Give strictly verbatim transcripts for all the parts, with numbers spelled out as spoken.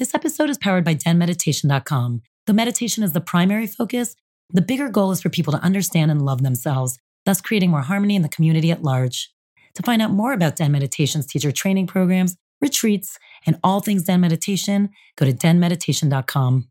This episode is powered by den meditation dot com. Though meditation is the primary focus, the bigger goal is for people to understand and love themselves, thus creating more harmony in the community at large. To find out more about Den Meditation's teacher training programs, retreats, and all things Den Meditation, go to den meditation dot com.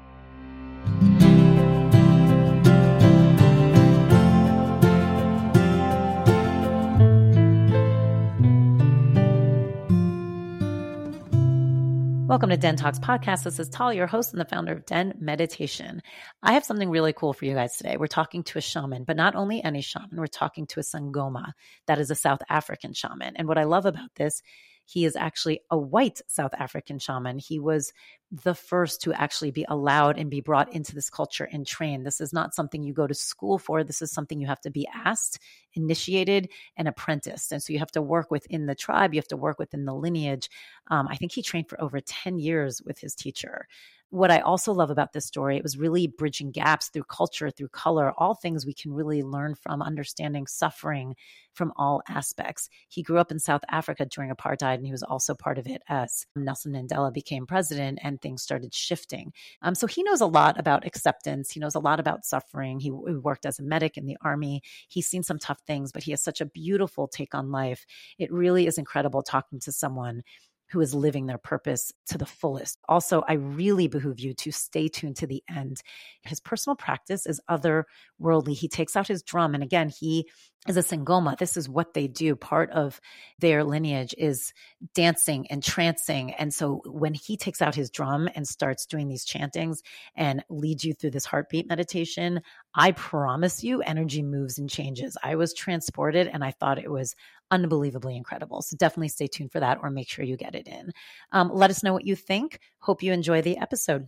Welcome to Den Talks Podcast. This is Tal, your host and the founder of Den Meditation. I have something really cool for you guys today. We're talking to a shaman, but not only any shaman. We're talking to a Sangoma. That is a South African shaman. And what I love about this, he is actually a white South African shaman. He was the first to actually be allowed and be brought into this culture and trained. This is not something you go to school for. This is something you have to be asked, initiated, and apprenticed. And so you have to work within the tribe. You have to work within the lineage. Um, I think he trained for over ten years with his teacher. What I also love about this story, it was really bridging gaps through culture, through color, all things we can really learn from, understanding suffering from all aspects. He grew up in South Africa during apartheid, and he was also part of it as Nelson Mandela became president and things started shifting. Um, so he knows a lot about acceptance. He knows a lot about suffering. He, he worked as a medic in the army. He's seen some tough things, but he has such a beautiful take on life. It really is incredible talking to someone who is living their purpose to the fullest. Also, I really behoove you to stay tuned to the end. His personal practice is otherworldly. He takes out his drum. And again, he is a Sangoma. This is what they do. Part of their lineage is dancing and trancing. And so when he takes out his drum and starts doing these chantings and leads you through this heartbeat meditation, I promise you energy moves and changes. I was transported and I thought it was unbelievably incredible. So definitely stay tuned for that or make sure you get it in. Um, let us know what you think. Hope you enjoy the episode.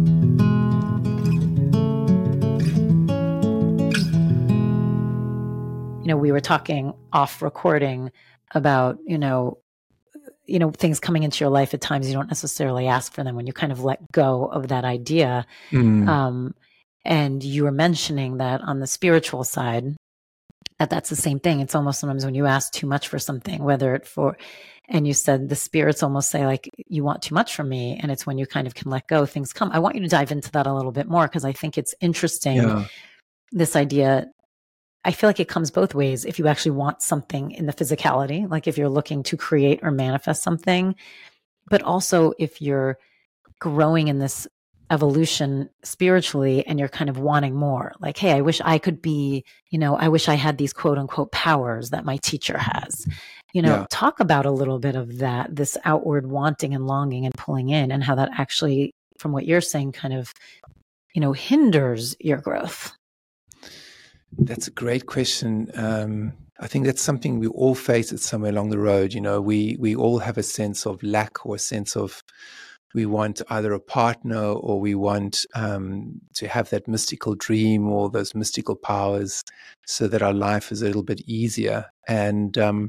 You know, we were talking off recording about, you know, you know, things coming into your life at times you don't necessarily ask for them when you kind of let go of that idea. Mm. Um, and you were mentioning that on the spiritual side, that that's the same thing. It's almost sometimes when you ask too much for something, whether it for, and you said the spirits almost say like, you want too much from me. And it's when you kind of can let go, things come. I want you to dive into that a little bit more because I think it's interesting. Yeah. This idea, I feel like it comes both ways. If you actually want something in the physicality, like if you're looking to create or manifest something, but also if you're growing in this evolution spiritually and you're kind of wanting more, like, hey, I wish I could be, you know, I wish I had these quote unquote powers that my teacher has, you know, yeah. Talk about a little bit of that, this outward wanting and longing and pulling in and how that actually, from what you're saying, kind of, you know, hinders your growth. That's a great question. Um, I think that's something we all face it somewhere along the road. You know, we we all have a sense of lack or a sense of we want either a partner or we want um, to have that mystical dream or those mystical powers so that our life is a little bit easier. And um,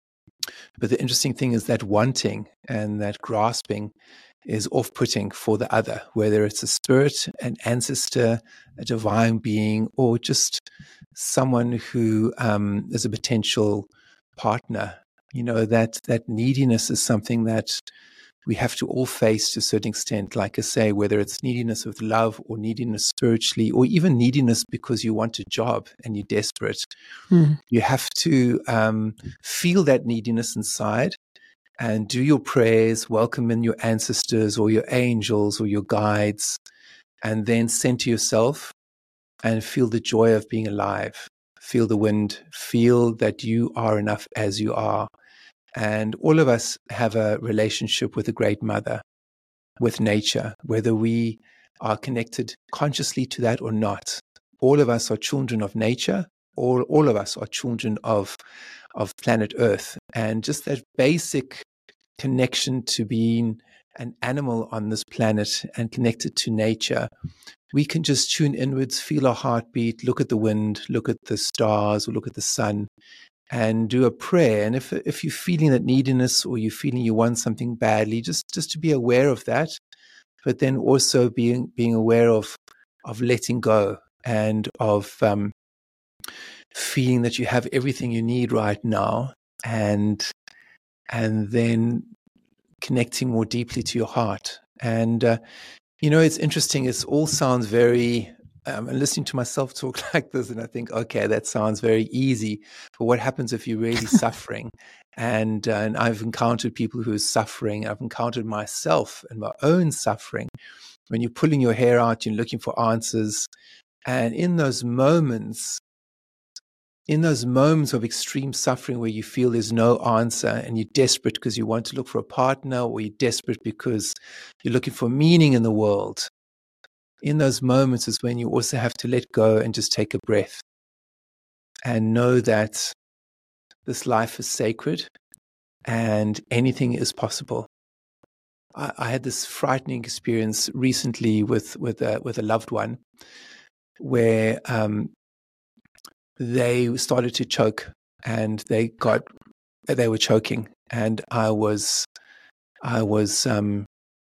but the interesting thing is that wanting and that grasping is off-putting for the other, whether it's a spirit, an ancestor, a divine being, or just someone who um, is a potential partner. You know, that that neediness is something that we have to all face to a certain extent. Like I say, whether it's neediness with love or neediness spiritually, or even neediness because you want a job and you're desperate, mm. you have to um, feel that neediness inside and do your prayers, welcome in your ancestors or your angels or your guides, and then center yourself and feel the joy of being alive. Feel the wind, feel that you are enough as you are. And all of us have a relationship with the Great Mother, with nature, whether we are connected consciously to that or not. All of us are children of nature. All, all of us are children of, of planet Earth. And just that basic connection to being an animal on this planet and connected to nature, we can just tune inwards, feel our heartbeat, look at the wind, look at the stars, or look at the sun, and do a prayer. And if if you're feeling that neediness or you're feeling you want something badly, just just to be aware of that, but then also being being aware of of letting go and of um, feeling that you have everything you need right now, and and then connecting more deeply to your heart And, uh, you know, it's interesting. It all sounds very, um, and listening to myself talk like this, and I think, okay, that sounds very easy. But what happens if you're really suffering? And, uh, and I've encountered people who are suffering. I've encountered myself and my own suffering. When you're pulling your hair out, you're looking for answers. And in those moments, in those moments of extreme suffering where you feel there's no answer and you're desperate because you want to look for a partner, or you're desperate because you're looking for meaning in the world, in those moments is when you also have to let go and just take a breath and know that this life is sacred and anything is possible. I, I had this frightening experience recently with, with, a, with a loved one where um, they started to choke and they got, they were choking. And I was, I was, um,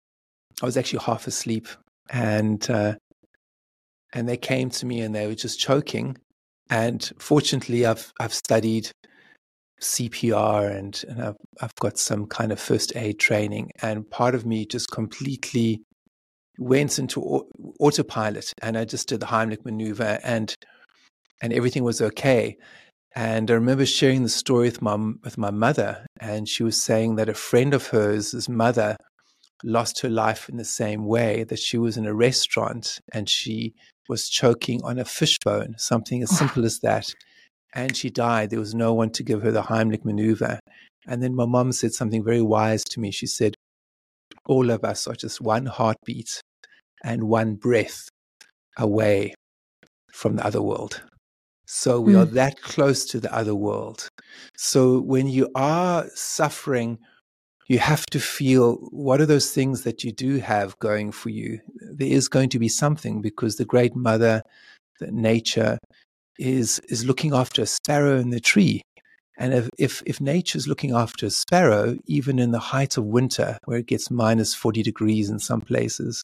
I was actually half asleep, and, uh, and they came to me and they were just choking. And fortunately I've, I've studied C P R and, and I've, I've got some kind of first aid training, and part of me just completely went into autopilot, and I just did the Heimlich maneuver, and, and everything was okay. And I remember sharing the story with my, with my mother, and she was saying that a friend of hers, his mother, lost her life in the same way, that she was in a restaurant and she was choking on a fishbone, something as simple as that. And she died. There was no one to give her the Heimlich maneuver. And then my mom said something very wise to me. She said, all of us are just one heartbeat and one breath away from the other world. So we mm. are that close to the other world. So when you are suffering, you have to feel, what are those things that you do have going for you? There is going to be something, because the great mother, the nature, is is looking after a sparrow in the tree. And if, if, if nature is looking after a sparrow, even in the height of winter, where it gets minus forty degrees in some places,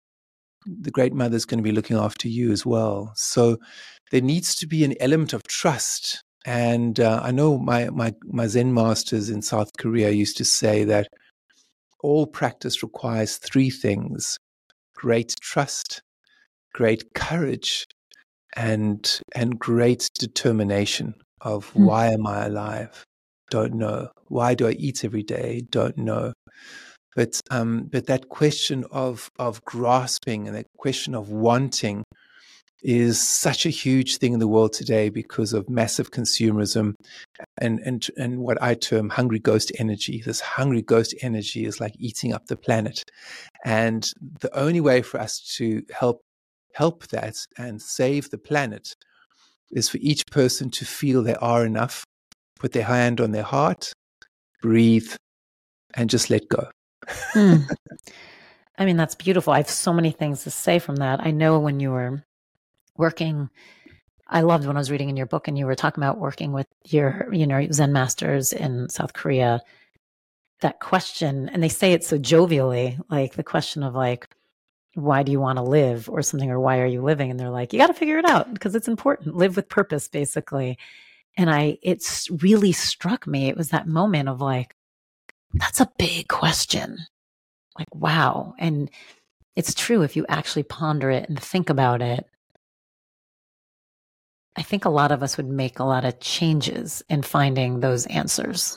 the great mother is going to be looking after you as well. So there needs to be an element of trust. And uh, I know my, my, my Zen masters in South Korea used to say that all practice requires three things: great trust, great courage, and and great determination of mm. why am I alive? Don't know. Why do I eat every day? Don't know. But um, but that question of of grasping and that question of wanting is such a huge thing in the world today because of massive consumerism and and and what I term hungry ghost energy. This hungry ghost energy is like eating up the planet, and the only way for us to help help that and save the planet is for each person to feel they are enough, put their hand on their heart, breathe, and just let go. mm. I mean, that's beautiful. I have so many things to say from that. I know when you were working, I loved when I was reading in your book and you were talking about working with your, you know, Zen masters in South Korea, that question, and they say it so jovially, like the question of like, why do you want to live or something, or why are you living? And they're like, you got to figure it out because it's important. Live with purpose, basically. And I, it's really struck me. It was that moment of like, that's a big question. Like, wow. And it's true. If you actually ponder it and think about it, I think a lot of us would make a lot of changes in finding those answers.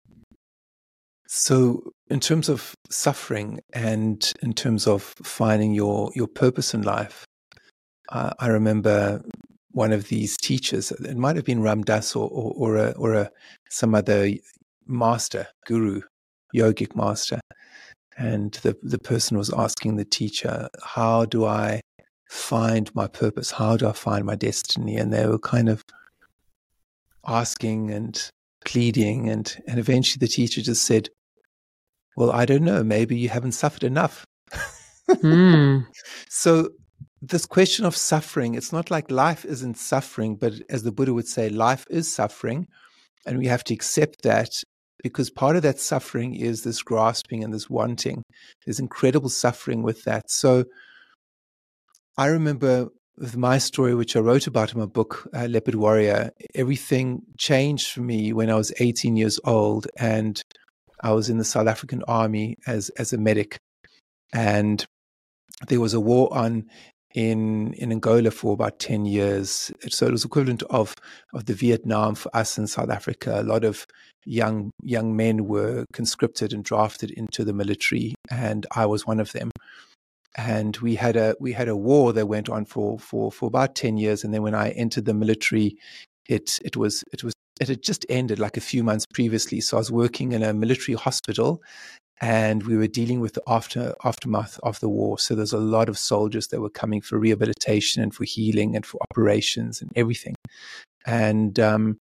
So in terms of suffering and in terms of finding your, your purpose in life, uh, I remember one of these teachers, it might have been Ram Dass or, or, or, a, or a, some other master, guru, yogic master. And the, the person was asking the teacher, how do I find my purpose? How do I find my destiny? And they were kind of asking and pleading. And, and eventually the teacher just said, well, I don't know, maybe you haven't suffered enough. mm. So this question of suffering, it's not like life isn't suffering, but as the Buddha would say, life is suffering. And we have to accept that, because part of that suffering is this grasping and this wanting. There's incredible suffering with that. So I remember with my story, which I wrote about in my book, uh, Leopard Warrior, everything changed for me when I was eighteen years old, and I was in the South African Army as, as a medic. and there was a war on in in Angola for about ten years. So it was equivalent of of the Vietnam for us in South Africa. A lot of young young men were conscripted and drafted into the military, and I was one of them. And we had a we had a war that went on for for for about ten years. And then when I entered the military, it it was it was it had just ended like a few months previously. So I was working in a military hospital, and we were dealing with the after aftermath of the war. So there's a lot of soldiers that were coming for rehabilitation and for healing and for operations and everything. And um,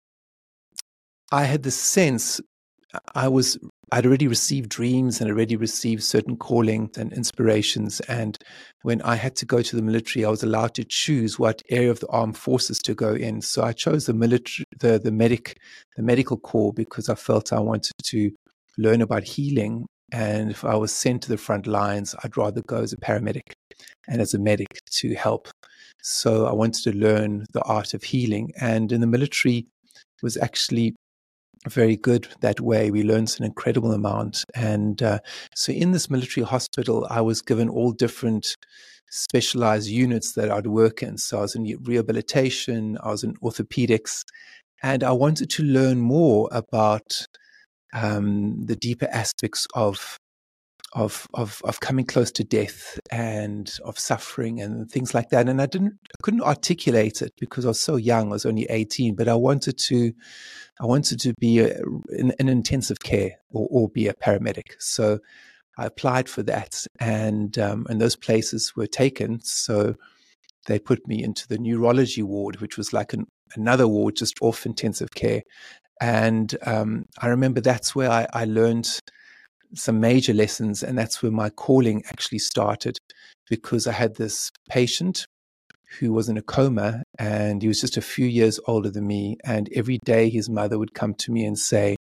I had the sense I was I'd already received dreams and already received certain callings and inspirations. And when I had to go to the military, I was allowed to choose what area of the armed forces to go in. So I chose the military, the the medic, the medical corps, because I felt I wanted to learn about healing. And if I was sent to the front lines, I'd rather go as a paramedic and as a medic to help. So I wanted to learn the art of healing. And in the military, it was actually very good that way. We learned an incredible amount. And uh, so in this military hospital, I was given all different specialized units that I'd work in. So I was in rehabilitation, I was in orthopedics, and I wanted to learn more about um, the deeper aspects of Of, of of coming close to death and of suffering and things like that. And I didn't, I couldn't articulate it because I was so young. I was only eighteen, but I wanted to, I wanted to be a, in, in intensive care or, or be a paramedic. So I applied for that, and um, and those places were taken. So they put me into the neurology ward, which was like an, another ward just off intensive care. And um, I remember that's where I, I learned some major lessons, and that's where my calling actually started, because I had this patient who was in a coma, and he was just a few years older than me, and every day his mother would come to me and say,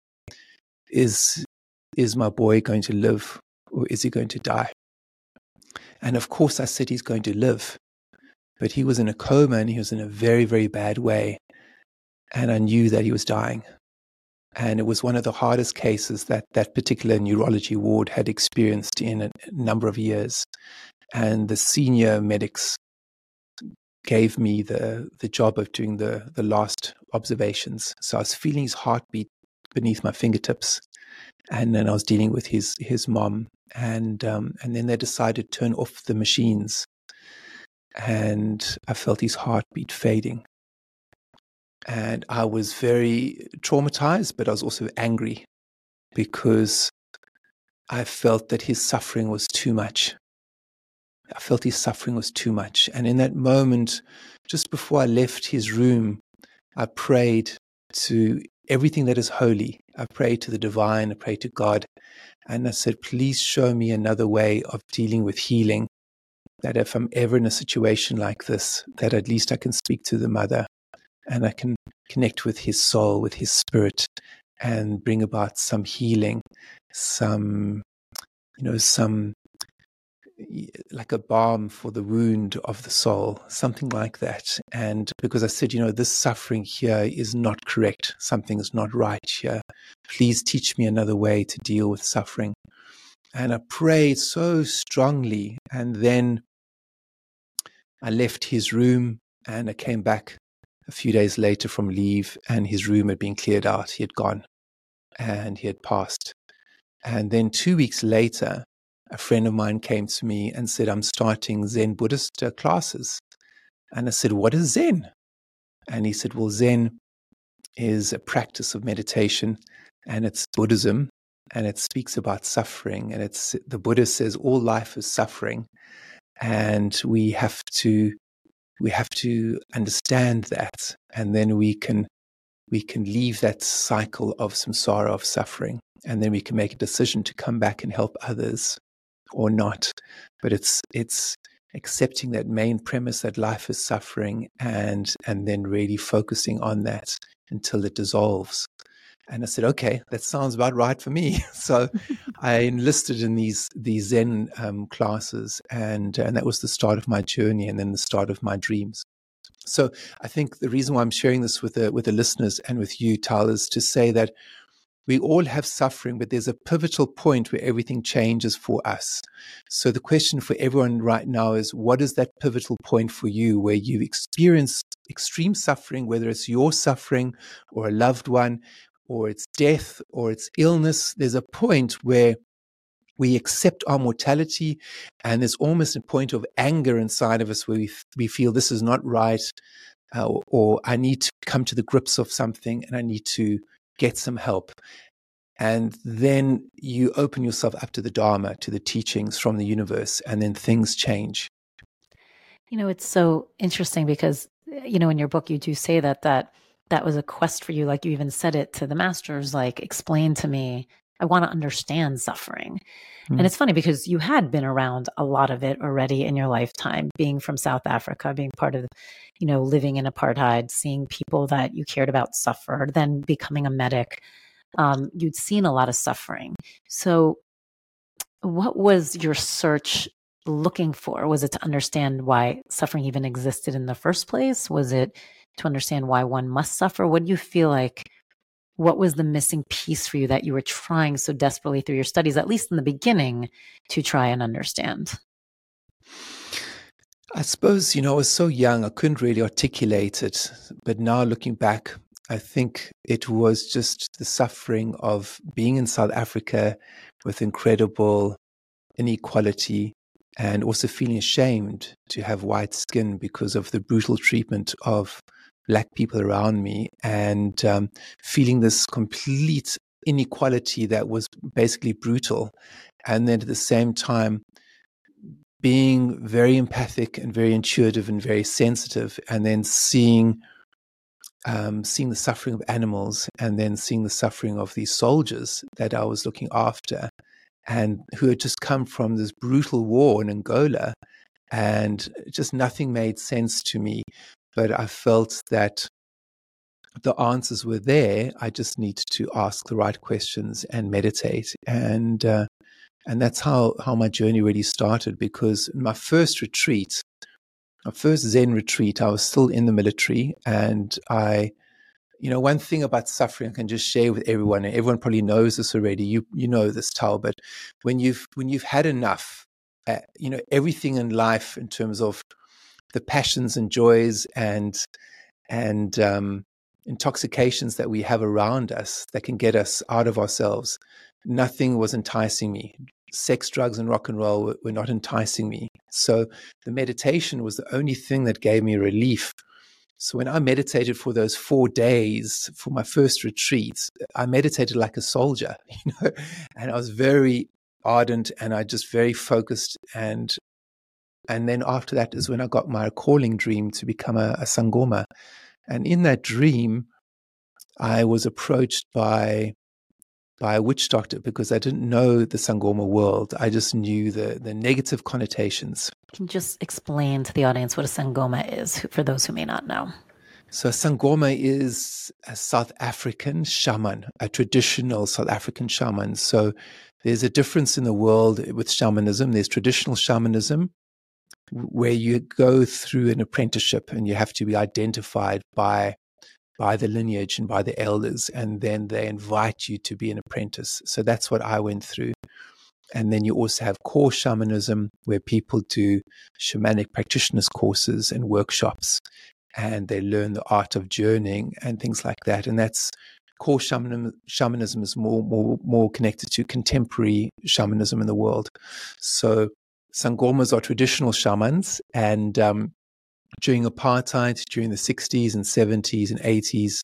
is is my boy going to live, or is he going to die? And of course I said he's going to live, but he was in a coma, and he was in a very, very bad way, and I knew that he was dying. And it was one of the hardest cases that that particular neurology ward had experienced in a number of years. And the senior medics gave me the, the job of doing the, the last observations. So I was feeling his heartbeat beneath my fingertips. And then I was dealing with his his mom. And, um, and then they decided to turn off the machines. And I felt his heartbeat fading. And I was very traumatized, but I was also angry because I felt that his suffering was too much. I felt his suffering was too much. And in that moment, just before I left his room, I prayed to everything that is holy. I prayed to the divine, I prayed to God. And I said, please show me another way of dealing with healing, that if I'm ever in a situation like this, that at least I can speak to the mother and I can connect with his soul, with his spirit, and bring about some healing, some, you know, some, like a balm for the wound of the soul, something like that. And because I said, you know, this suffering here is not correct. Something is not right here. Please teach me another way to deal with suffering. And I prayed so strongly. And then I left his room and I came back a few days later from leave, and his room had been cleared out. He had gone and he had passed. And then two weeks later, a friend of mine came to me and said, I'm starting Zen Buddhist uh, classes. And I said, what is Zen? And he said, well, Zen is a practice of meditation, and it's Buddhism, and it speaks about suffering. And it's the Buddha says all life is suffering, and we have to we have to understand that, and then we can we can leave that cycle of samsara, of suffering, and then we can make a decision to come back and help others or not. But it's it's accepting that main premise that life is suffering, and and then really focusing on that until it dissolves. And I said, okay, that sounds about right for me. So I enlisted in these these Zen um, classes, and and that was the start of my journey, and then the start of my dreams. So I think the reason why I'm sharing this with the with the listeners and with you, Tal, is to say that we all have suffering, but there's a pivotal point where everything changes for us. So the question for everyone right now is, what is that pivotal point for you where you've experienced extreme suffering, whether it's your suffering or a loved one, or it's death, or it's illness? There's a point where we accept our mortality, and there's almost a point of anger inside of us where we, we feel this is not right, uh, or, or I need to come to the grips of something and I need to get some help. And then you open yourself up to the Dharma, to the teachings from the universe, and then things change. You know, it's so interesting because, you know, in your book, you do say that that that was a quest for you. Like you even said it to the masters, like, explain to me, I want to understand suffering. Mm. And it's funny because you had been around a lot of it already in your lifetime, being from South Africa, being part of, you know, living in apartheid, seeing people that you cared about suffer, then becoming a medic. Um, you'd seen a lot of suffering. So what was your search looking for? Was it to understand why suffering even existed in the first place? Was it to understand why one must suffer? What do you feel like, what was the missing piece for you that you were trying so desperately through your studies, at least in the beginning, to try and understand? I suppose, you know, I was so young, I couldn't really articulate it. But now looking back, I think it was just the suffering of being in South Africa with incredible inequality, and also feeling ashamed to have white skin because of the brutal treatment of Black people around me, and um, feeling this complete inequality that was basically brutal. And then at the same time, being very empathic and very intuitive and very sensitive, and then seeing Um, seeing the suffering of animals, and then seeing the suffering of these soldiers that I was looking after, and who had just come from this brutal war in Angola, and just nothing made sense to me. But I felt that the answers were there. I just needed to ask the right questions and meditate. And uh, and that's how, how my journey really started, because in my first retreat, my first Zen retreat, I was still in the military, and I, you know, one thing about suffering I can just share with everyone, and everyone probably knows this already. You you know this, Tal, but when you've when you've had enough, uh, you know, everything in life in terms of the passions and joys and and um, intoxications that we have around us that can get us out of ourselves, nothing was enticing me. Sex, drugs, and rock and roll were, were not enticing me. So the meditation was the only thing that gave me relief. So when I meditated for those four days for my first retreat, I meditated like a soldier, you know, and I was very ardent and I just very focused. And and then after that is when I got my calling dream to become a, a Sangoma. And in that dream, I was approached by by a witch doctor, because I didn't know the Sangoma world. I just knew the, the negative connotations. Can you just explain to the audience what a Sangoma is, for those who may not know? So a Sangoma is a South African shaman, a traditional South African shaman. So there's a difference in the world with shamanism. There's traditional shamanism, where you go through an apprenticeship and you have to be identified by by the lineage and by the elders, and then they invite you to be an apprentice. So that's what I went through. And then you also have core shamanism, where people do shamanic practitioners courses and workshops, and they learn the art of journeying and things like that. And that's core shamanism. Shamanism is more more more connected to contemporary shamanism in the world. So Sangomas are traditional shamans, and um, during apartheid, during the sixties and seventies and eighties,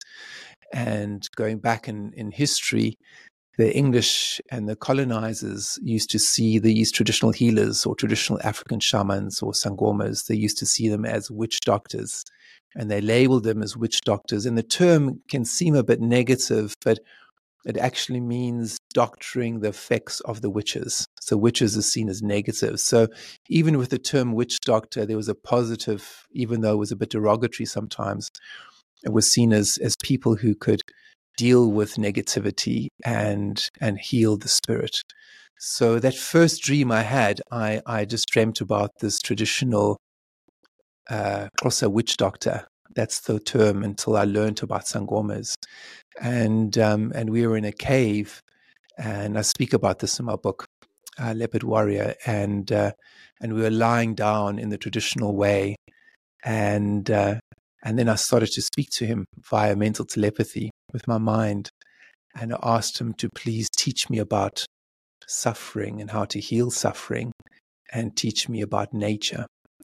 and going back in, in history, the English and the colonizers used to see these traditional healers or traditional African shamans or sangomas, they used to see them as witch doctors, and they labeled them as witch doctors. And the term can seem a bit negative, but it actually means doctoring the effects of the witches. So witches are seen as negative. So even with the term witch doctor, there was a positive, even though it was a bit derogatory sometimes. It was seen as as people who could deal with negativity and and heal the spirit. So that first dream I had, I, I just dreamt about this traditional uh, Xhosa witch doctor That's the term until I learned about sangomas. And um, and we were in a cave, and I speak about this in my book, uh, Leopard Warrior, and uh, and we were lying down in the traditional way, and uh, and then I started to speak to him via mental telepathy with my mind, and I asked him to please teach me about suffering and how to heal suffering, and teach me about nature,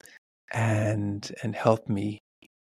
and and help me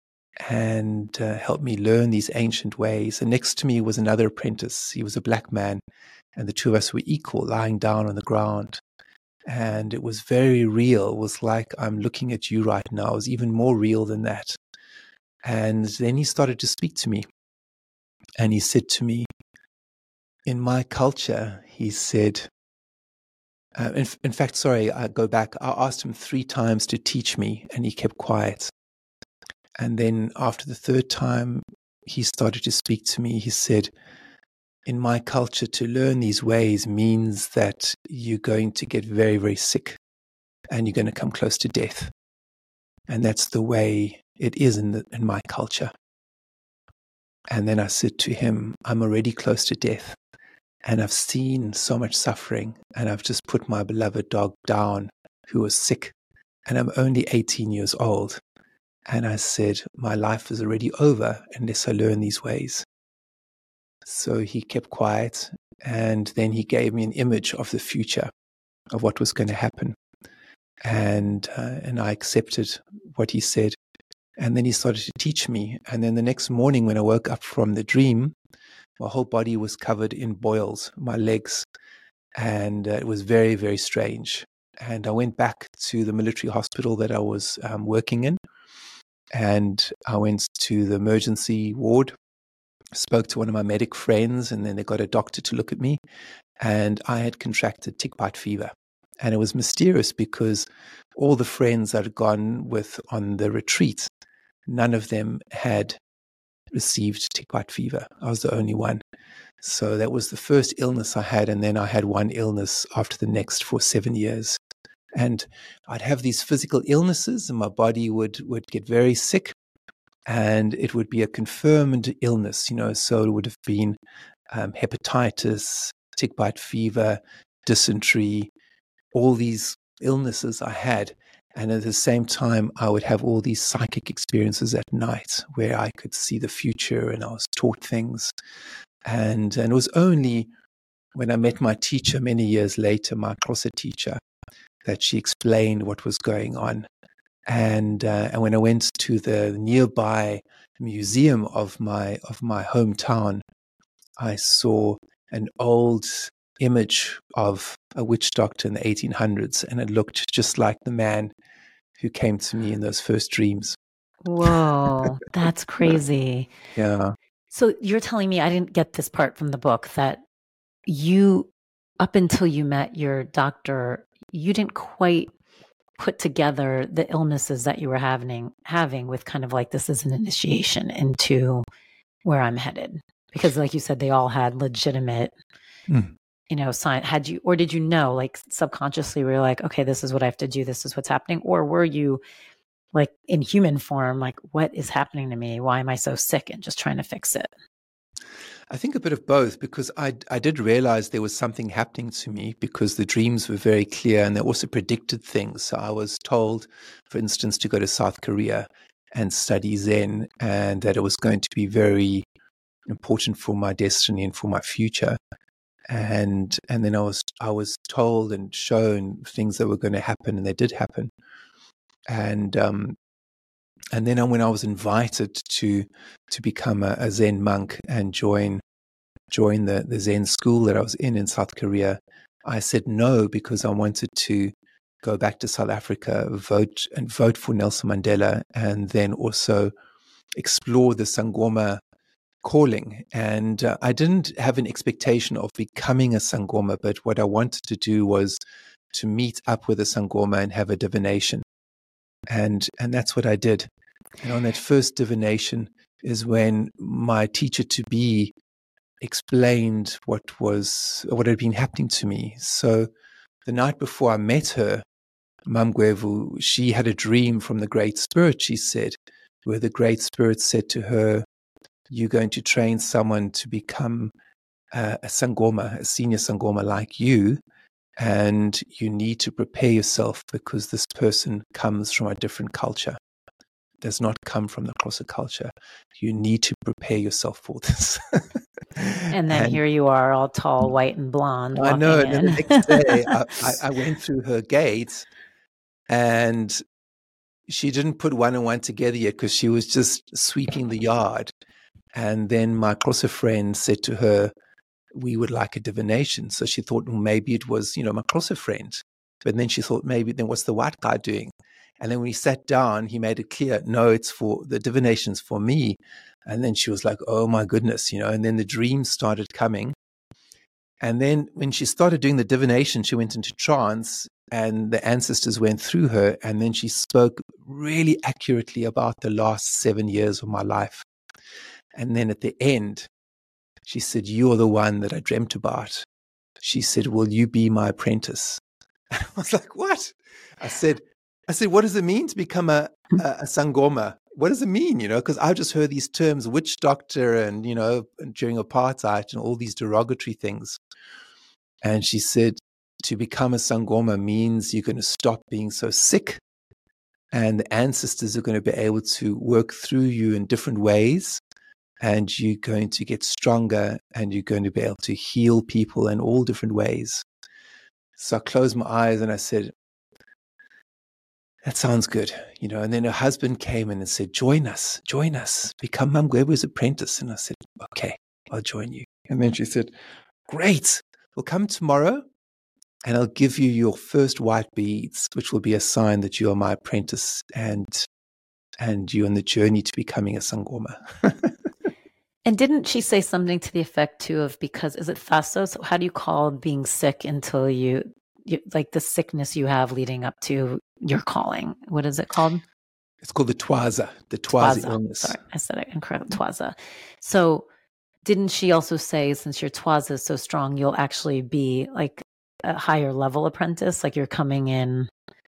and uh, help me learn these ancient ways. And next to me was another apprentice. He was a black man, and the two of us were equal, lying down on the ground. And it was very real. It was like, I'm looking at you right now. It was even more real than that. And then he started to speak to me. And he said to me, in my culture, he said, uh, in, in fact, sorry, I go back. I asked him three times to teach me, and he kept quiet. And then after the third time, he started to speak to me. He said, in my culture, to learn these ways means that you're going to get very, very sick, and you're going to come close to death. And that's the way it is in, the, in my culture. And then I said to him, I'm already close to death, and I've seen so much suffering, and I've just put my beloved dog down who was sick, and I'm only eighteen years old. And I said, my life is already over unless I learn these ways. So he kept quiet, and then he gave me an image of the future, of what was going to happen. And uh, and I accepted what he said. And then he started to teach me. And then the next morning when I woke up from the dream, my whole body was covered in boils, my legs. And uh, it was very, very strange. And I went back to the military hospital that I was um, working in. And I went to the emergency ward, spoke to one of my medic friends, and then they got a doctor to look at me. And I had contracted tick bite fever. And it was mysterious because all the friends I'd gone with on the retreat, none of them had received tick bite fever. I was the only one. So that was the first illness I had. And then I had one illness after the next for seven years. And I'd have these physical illnesses, and my body would, would get very sick, and it would be a confirmed illness, you know, so it would have been um, hepatitis, tick bite fever, dysentery, all these illnesses I had. And at the same time, I would have all these psychic experiences at night where I could see the future, and I was taught things. And, and it was only when I met my teacher many years later, my Xhosa teacher, that she explained what was going on. And uh, and when I went to the nearby museum of my of my hometown, I saw an old image of a witch doctor in the eighteen hundreds, and it looked just like the man who came to me in those first dreams. Whoa, that's crazy. Yeah. So you're telling me, I didn't get this part from the book, that you, up until you met your doctor, you didn't quite put together the illnesses that you were having, having with kind of like, this is an initiation into where I'm headed. Because like you said, they all had legitimate, mm. you know, sign. Had you, or did you know, like subconsciously we were like, okay, this is what I have to do. This is what's happening. Or were you like in human form, like, what is happening to me? Why am I so sick? And just trying to fix it. I think a bit of both, because I, I did realize there was something happening to me, because the dreams were very clear and they also predicted things. So I was told, for instance, to go to South Korea and study Zen, and that it was going to be very important for my destiny and for my future. And and then I was I was told and shown things that were going to happen, and they did happen. And um, and then when I was invited to to become a, a Zen monk and join join the, the Zen school that I was in in South Korea, I said no, because I wanted to go back to South Africa, vote and vote for Nelson Mandela, and then also explore the Sangoma calling. And uh, I didn't have an expectation of becoming a Sangoma, but what I wanted to do was to meet up with a Sangoma and have a divination. And and that's what I did. And on that first divination is when my teacher-to-be explained what was what had been happening to me. So the night before I met her, Mam Gwevu, she had a dream from the Great Spirit, she said, where the Great Spirit said to her, you're going to train someone to become uh, a Sangoma, a senior Sangoma like you, and you need to prepare yourself because this person comes from a different culture, does not come from the Xhosa culture. You need to prepare yourself for this. And then and here you are, all tall, white, and blonde. I know. And in. then the next day, I, I, I went through her gate, and she didn't put one and one together yet because she was just sweeping the yard. And then my Xhosa friend said to her, we would like a divination. So she thought, well, maybe it was, you know, my Xhosa friend. But then she thought, maybe then what's the white guy doing? And then when he sat down, he made it clear, no, it's for the divination's for me. And then she was like, oh my goodness, you know, and then the dreams started coming. And then when she started doing the divination, she went into trance and the ancestors went through her. And then she spoke really accurately about the last seven years of my life. And then at the end, she said, you're the one that I dreamt about. She said, will you be my apprentice? And I was like, what? I said, I said, what does it mean to become a, a, a Sangoma? What does it mean? You know, because I've just heard these terms, witch doctor and, you know, during apartheid and all these derogatory things. And she said, to become a Sangoma means you're going to stop being so sick, and the ancestors are going to be able to work through you in different ways, and you're going to get stronger, and you're going to be able to heal people in all different ways. So I closed my eyes and I said, that sounds good, you know. And then her husband came in and said, join us, join us, become Mamgwebu's apprentice. And I said, okay, I'll join you. And then she said, great, we'll come tomorrow and I'll give you your first white beads, which will be a sign that you are my apprentice and and you're on the journey to becoming a Sangoma. And didn't she say something to the effect too of, because is it Thaso? So how do you call being sick until you, you like the sickness you have leading up to your calling? What is it called? It's called the Twaza, the Twaza, Twaza. illness. Sorry, I said it incorrectly. Twaza. So didn't she also say, since your Twaza is so strong, you'll actually be like a higher level apprentice, like you're coming in?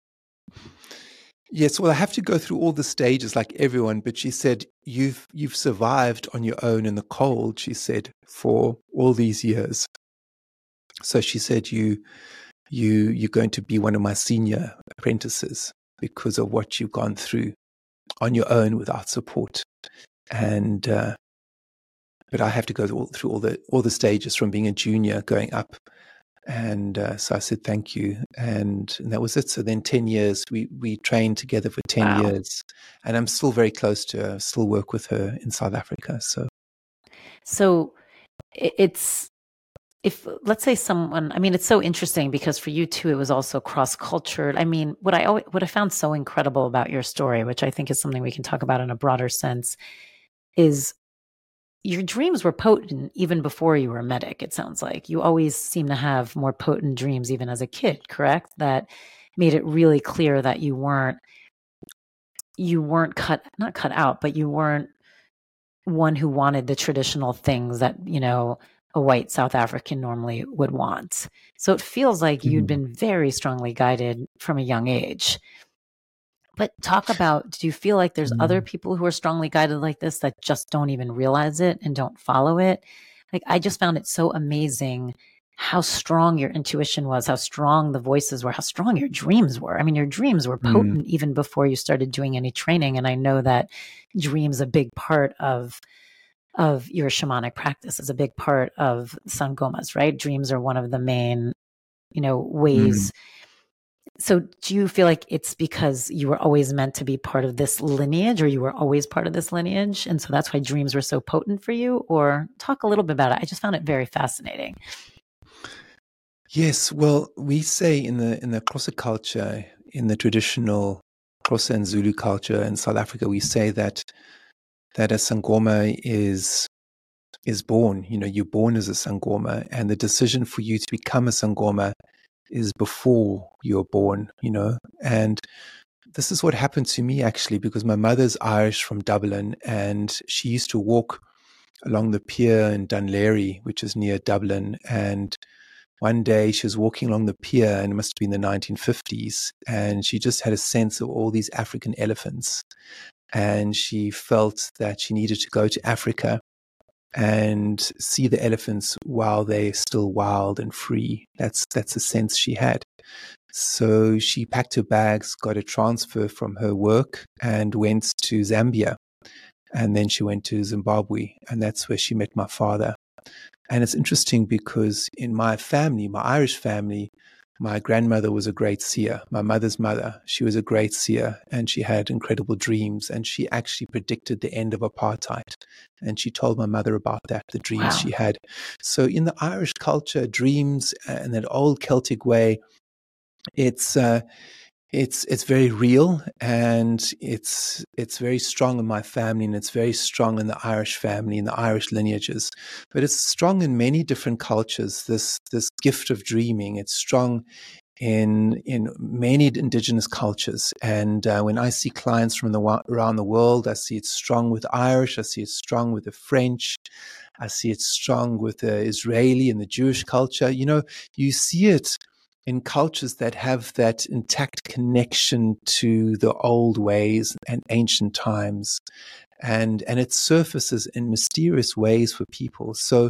Yes, well, I have to go through all the stages like everyone, but she said, you've you've survived on your own in the cold, she said, for all these years. So she said, you, you, you're going to be one of my senior apprentices because of what you've gone through on your own without support. And, uh, but I have to go through, through all the all the stages from being a junior going up. And uh, so I said, thank you. And, and that was it. So then ten years, we, we trained together for ten Wow. years. And I'm still very close to her, still work with her in South Africa. So, so it's, if let's say someone, I mean, it's so interesting because for you too, it was also cross-cultured. I mean, what I always, what I found so incredible about your story, which I think is something we can talk about in a broader sense, is your dreams were potent even before you were a medic. It sounds like you always seem to have more potent dreams, even as a kid, correct? That made it really clear that you weren't, you weren't cut, not cut out, but you weren't one who wanted the traditional things that, you know, a white South African normally would want. So it feels like mm-hmm. you'd been very strongly guided from a young age. But talk about, do you feel like there's mm. other people who are strongly guided like this that just don't even realize it and don't follow it? Like, I just found it so amazing how strong your intuition was, how strong the voices were, how strong your dreams were. I mean, your dreams were potent mm. even before you started doing any training. And I know that dreams a big part of, of your shamanic practice, is a big part of Sangomas, right? Dreams are one of the main, you know, ways. Mm. So do you feel like it's because you were always meant to be part of this lineage, or you were always part of this lineage, and so that's why dreams were so potent for you? Or talk a little bit about it. I just found it very fascinating. Yes, well, we say in the in the Xhosa culture, in the traditional Xhosa and Zulu culture in South Africa, we say that that a Sangoma is is born. You know, you're born as a Sangoma, and the decision for you to become a Sangoma is before you're born, you know. And this is what happened to me, actually, because my mother's Irish from Dublin, and she used to walk along the pier in Dunleary, which is near Dublin. And one day she was walking along the pier, and it must have been the nineteen fifties, and she just had a sense of all these African elephants. and she felt that she needed to go to Africa and see the elephants while they're still wild and free. That's that's the sense she had. So she packed her bags, got a transfer from her work, and went to Zambia. And then she went to Zimbabwe, and that's where she met my father. And it's interesting because in my family, my Irish family, my grandmother was a great seer. My mother's mother, she was a great seer, and she had incredible dreams. And she actually predicted the end of apartheid. And she told my mother about that, the dreams wow. she had. So in the Irish culture, dreams and that old Celtic way, it's uh, it's it's very real, and it's it's very strong in my family, and it's very strong in the Irish family, in the Irish lineages. But it's strong in many different cultures. This this gift of dreaming, it's strong in in many indigenous cultures. And uh, when I see clients from the around the world, I see it strong with Irish. I see it strong with the French. I see it strong with the Israeli and the Jewish culture. You know, you see it in cultures that have that intact connection to the old ways and ancient times. And, and it surfaces in mysterious ways for people. So,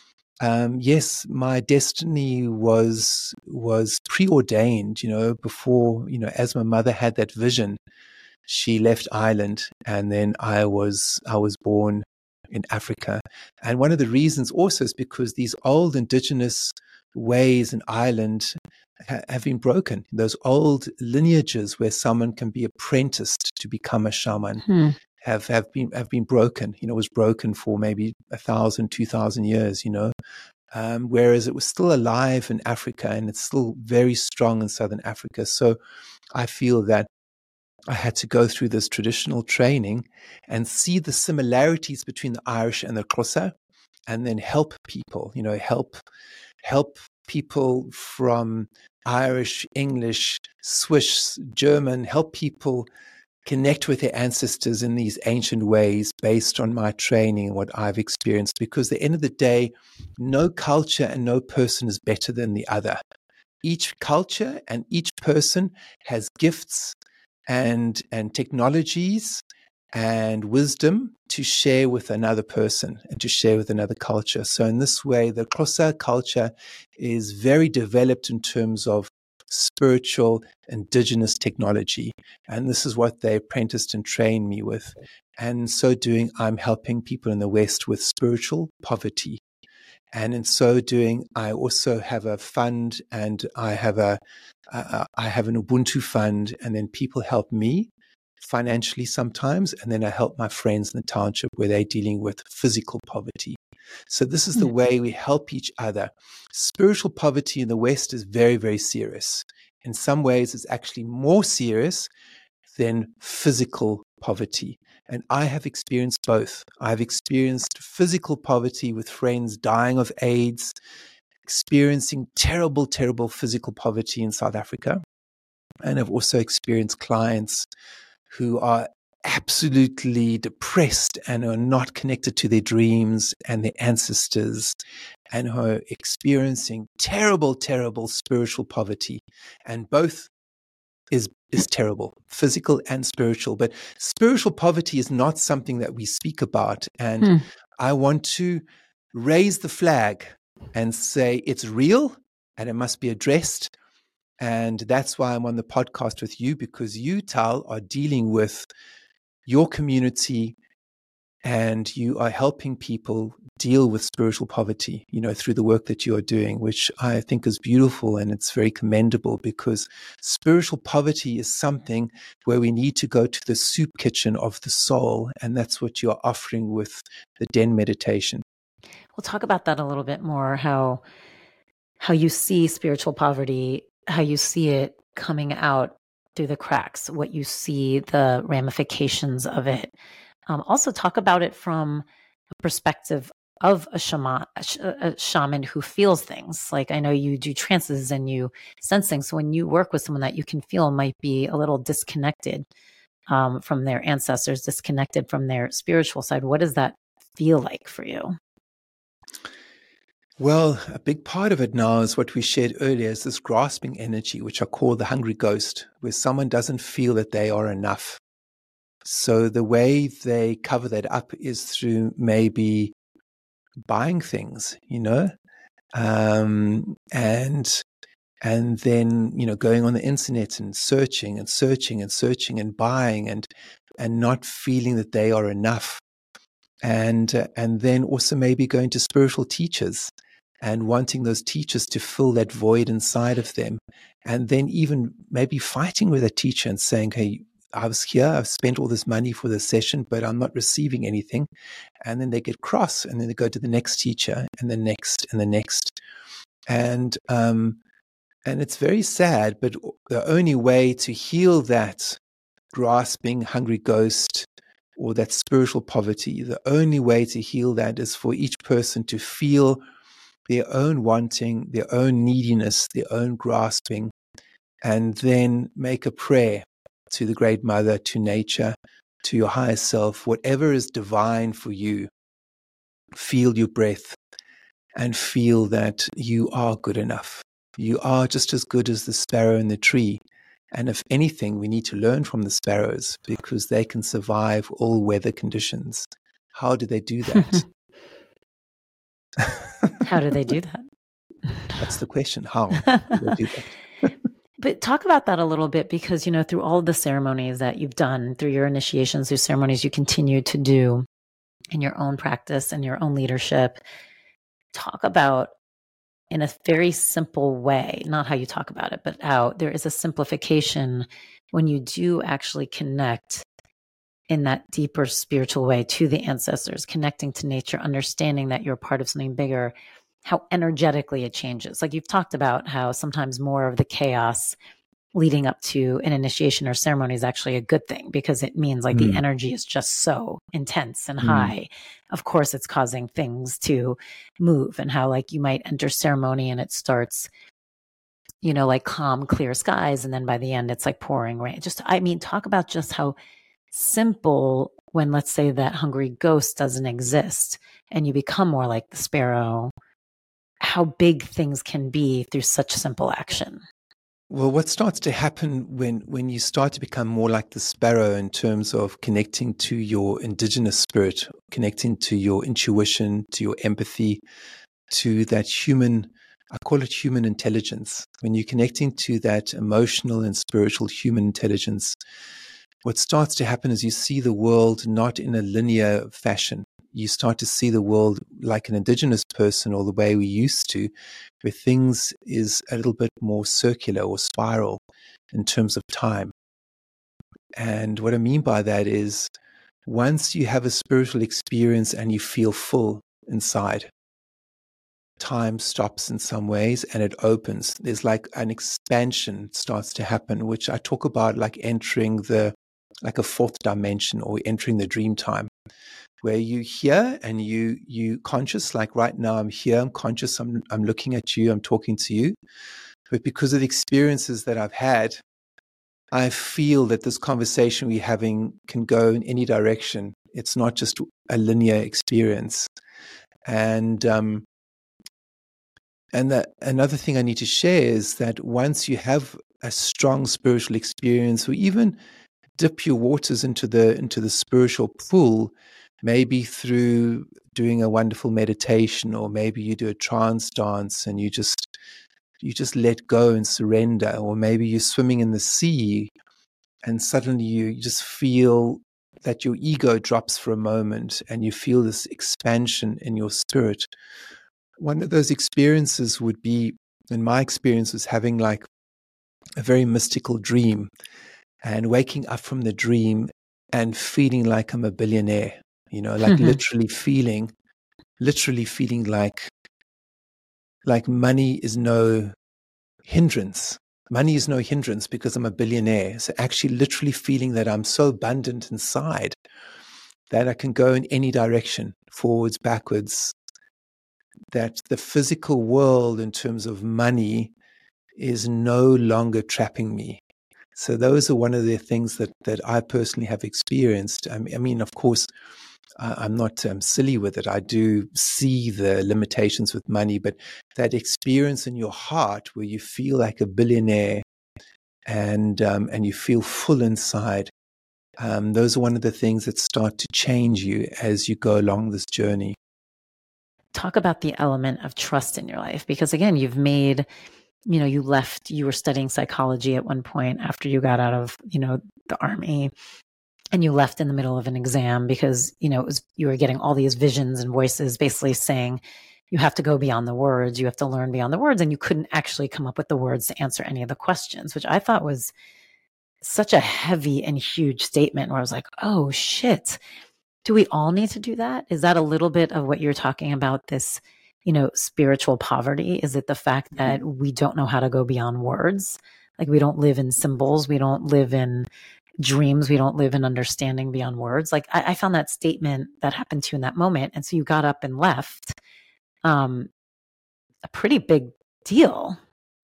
um, yes, my destiny was, was preordained, you know, before, you know, as my mother had that vision, she left Ireland, and then I was, I was born in Africa. And one of the reasons also is because these old indigenous ways in Ireland have been broken. Those old lineages where someone can be apprenticed to become a shaman hmm. have, have been have been broken. You know, it was broken for maybe a thousand, two thousand years. You know, um, whereas it was still alive in Africa, and it's still very strong in Southern Africa. So, I feel that I had to go through this traditional training and see the similarities between the Irish and the Xhosa, and then help people. You know, help help people from Irish, English, Swiss, German, help people connect with their ancestors in these ancient ways based on my training and what I've experienced. Because at the end of the day, no culture and no person is better than the other. Each culture and each person has gifts and, and technologies and wisdom to share with another person and to share with another culture. So in this way, the Xhosa culture is very developed in terms of spiritual indigenous technology. And this is what they apprenticed and trained me with. And in so doing, I'm helping people in the West with spiritual poverty. And in so doing, I also have a fund, and I have a, uh, I have an Ubuntu fund, and then people help me financially sometimes, and then I help my friends in the township where they're dealing with physical poverty. So this is the way we help each other. Spiritual poverty in the West is very, very serious. In some ways, it's actually more serious than physical poverty. And I have experienced both. I've experienced physical poverty with friends dying of AIDS, experiencing terrible, terrible physical poverty in South Africa. And I've also experienced clients who are absolutely depressed and are not connected to their dreams and their ancestors, and who are experiencing terrible, terrible spiritual poverty. And both is is terrible, physical and spiritual. But spiritual poverty is not something that we speak about. And hmm. I want to raise the flag and say it's real and it must be addressed. And that's why I'm on the podcast with you, because you, Tal, are dealing with your community and you are helping people deal with spiritual poverty, you know, through the work that you are doing, which I think is beautiful, and it's very commendable, because spiritual poverty is something where we need to go to the soup kitchen of the soul. And that's what you're offering with the Den meditation. We'll talk about that a little bit more, how, how you see spiritual poverty, how you see it coming out through the cracks, what you see, the ramifications of it. Um, also talk about it from a perspective of a shaman, a, sh- a shaman who feels things. Like, I know you do trances and you sense things. So when you work with someone that you can feel might be a little disconnected um, from their ancestors, disconnected from their spiritual side, what does that feel like for you? Well, a big part of it now is what we shared earlier, is this grasping energy, which I call the hungry ghost, where someone doesn't feel that they are enough. So the way they cover that up is through maybe buying things, you know, um, and and then, you know, going on the internet and searching and searching and searching and buying and and not feeling that they are enough. And uh, and then also maybe going to spiritual teachers and wanting those teachers to fill that void inside of them. And then even maybe fighting with a teacher and saying, hey, I was here, I've spent all this money for this session, but I'm not receiving anything. And then they get cross, and then they go to the next teacher and the next and the next. And um, and it's very sad, but the only way to heal that grasping, hungry ghost or that spiritual poverty, the only way to heal that is for each person to feel their own wanting, their own neediness, their own grasping, and then make a prayer to the Great Mother, to nature, to your higher self, whatever is divine for you. Feel your breath and feel that you are good enough. You are just as good as the sparrow in the tree. And if anything, we need to learn from the sparrows because they can survive all weather conditions. How do they do that? How do they do that? That's the question. How do they do that? But talk about that a little bit, because, you know, through all of the ceremonies that you've done, through your initiations, through ceremonies you continue to do in your own practice and your own leadership, talk about in a very simple way, not how you talk about it, but how there is a simplification when you do actually connect in that deeper spiritual way to the ancestors, connecting to nature, understanding that you're part of something bigger, how energetically it changes. Like you've talked about how sometimes more of the chaos leading up to an initiation or ceremony is actually a good thing, because it means like mm. the energy is just so intense and mm. high. Of course, it's causing things to move, and how like you might enter ceremony and it starts, you know, like calm, clear skies. And then by the end, it's like pouring rain. Just, I mean, talk about just how simple, when let's say that hungry ghost doesn't exist and you become more like the sparrow, how big things can be through such simple action. Well, what starts to happen when, when you start to become more like the sparrow in terms of connecting to your indigenous spirit, connecting to your intuition, to your empathy, to that human, I call it human intelligence. When you're connecting to that emotional and spiritual human intelligence, what starts to happen is you see the world not in a linear fashion. You start to see the world like an indigenous person, or the way we used to, where things is a little bit more circular or spiral in terms of time. And what I mean by that is, once you have a spiritual experience and you feel full inside, time stops in some ways and it opens. There's like an expansion starts to happen, which I talk about like entering the, like a fourth dimension, or entering the dream time, where you hear and you you conscious, like right now I'm here, I'm conscious, I'm I'm looking at you, I'm talking to you. But because of the experiences that I've had, I feel that this conversation we're having can go in any direction. It's not just a linear experience. And um, and that another thing I need to share is that once you have a strong spiritual experience, or even dip your waters into the into the spiritual pool, maybe through doing a wonderful meditation, or maybe you do a trance dance and you just you just let go and surrender, or maybe you're swimming in the sea and suddenly you just feel that your ego drops for a moment and you feel this expansion in your spirit. One of those experiences would be, in my experience, was having like a very mystical dream and waking up from the dream and feeling like I'm a billionaire. You know, like mm-hmm. literally feeling, literally feeling like, like money is no hindrance. Money is no hindrance because I'm a billionaire. So actually literally feeling that I'm so abundant inside that I can go in any direction, forwards, backwards, that the physical world in terms of money is no longer trapping me. So those are one of the things that, that I personally have experienced. I mean, I mean of course, I'm not um, silly with it. I do see the limitations with money, but that experience in your heart where you feel like a billionaire and um, and you feel full inside, Um, those are one of the things that start to change you as you go along this journey. Talk about the element of trust in your life, because again, you've made, you know, you left, you were studying psychology at one point after you got out of, you know, the army, and you left in the middle of an exam because, you know, it was, you were getting all these visions and voices basically saying, you have to go beyond the words, you have to learn beyond the words. And you couldn't actually come up with the words to answer any of the questions, which I thought was such a heavy and huge statement where I was like, oh shit, do we all need to do that? Is that a little bit of what you're talking about, this, you know, spiritual poverty? Is it the fact that we don't know how to go beyond words? Like we don't live in symbols. We don't live in dreams. We don't live in understanding beyond words. Like I, I found that statement that happened to you in that moment. And so you got up and left, um, a pretty big deal.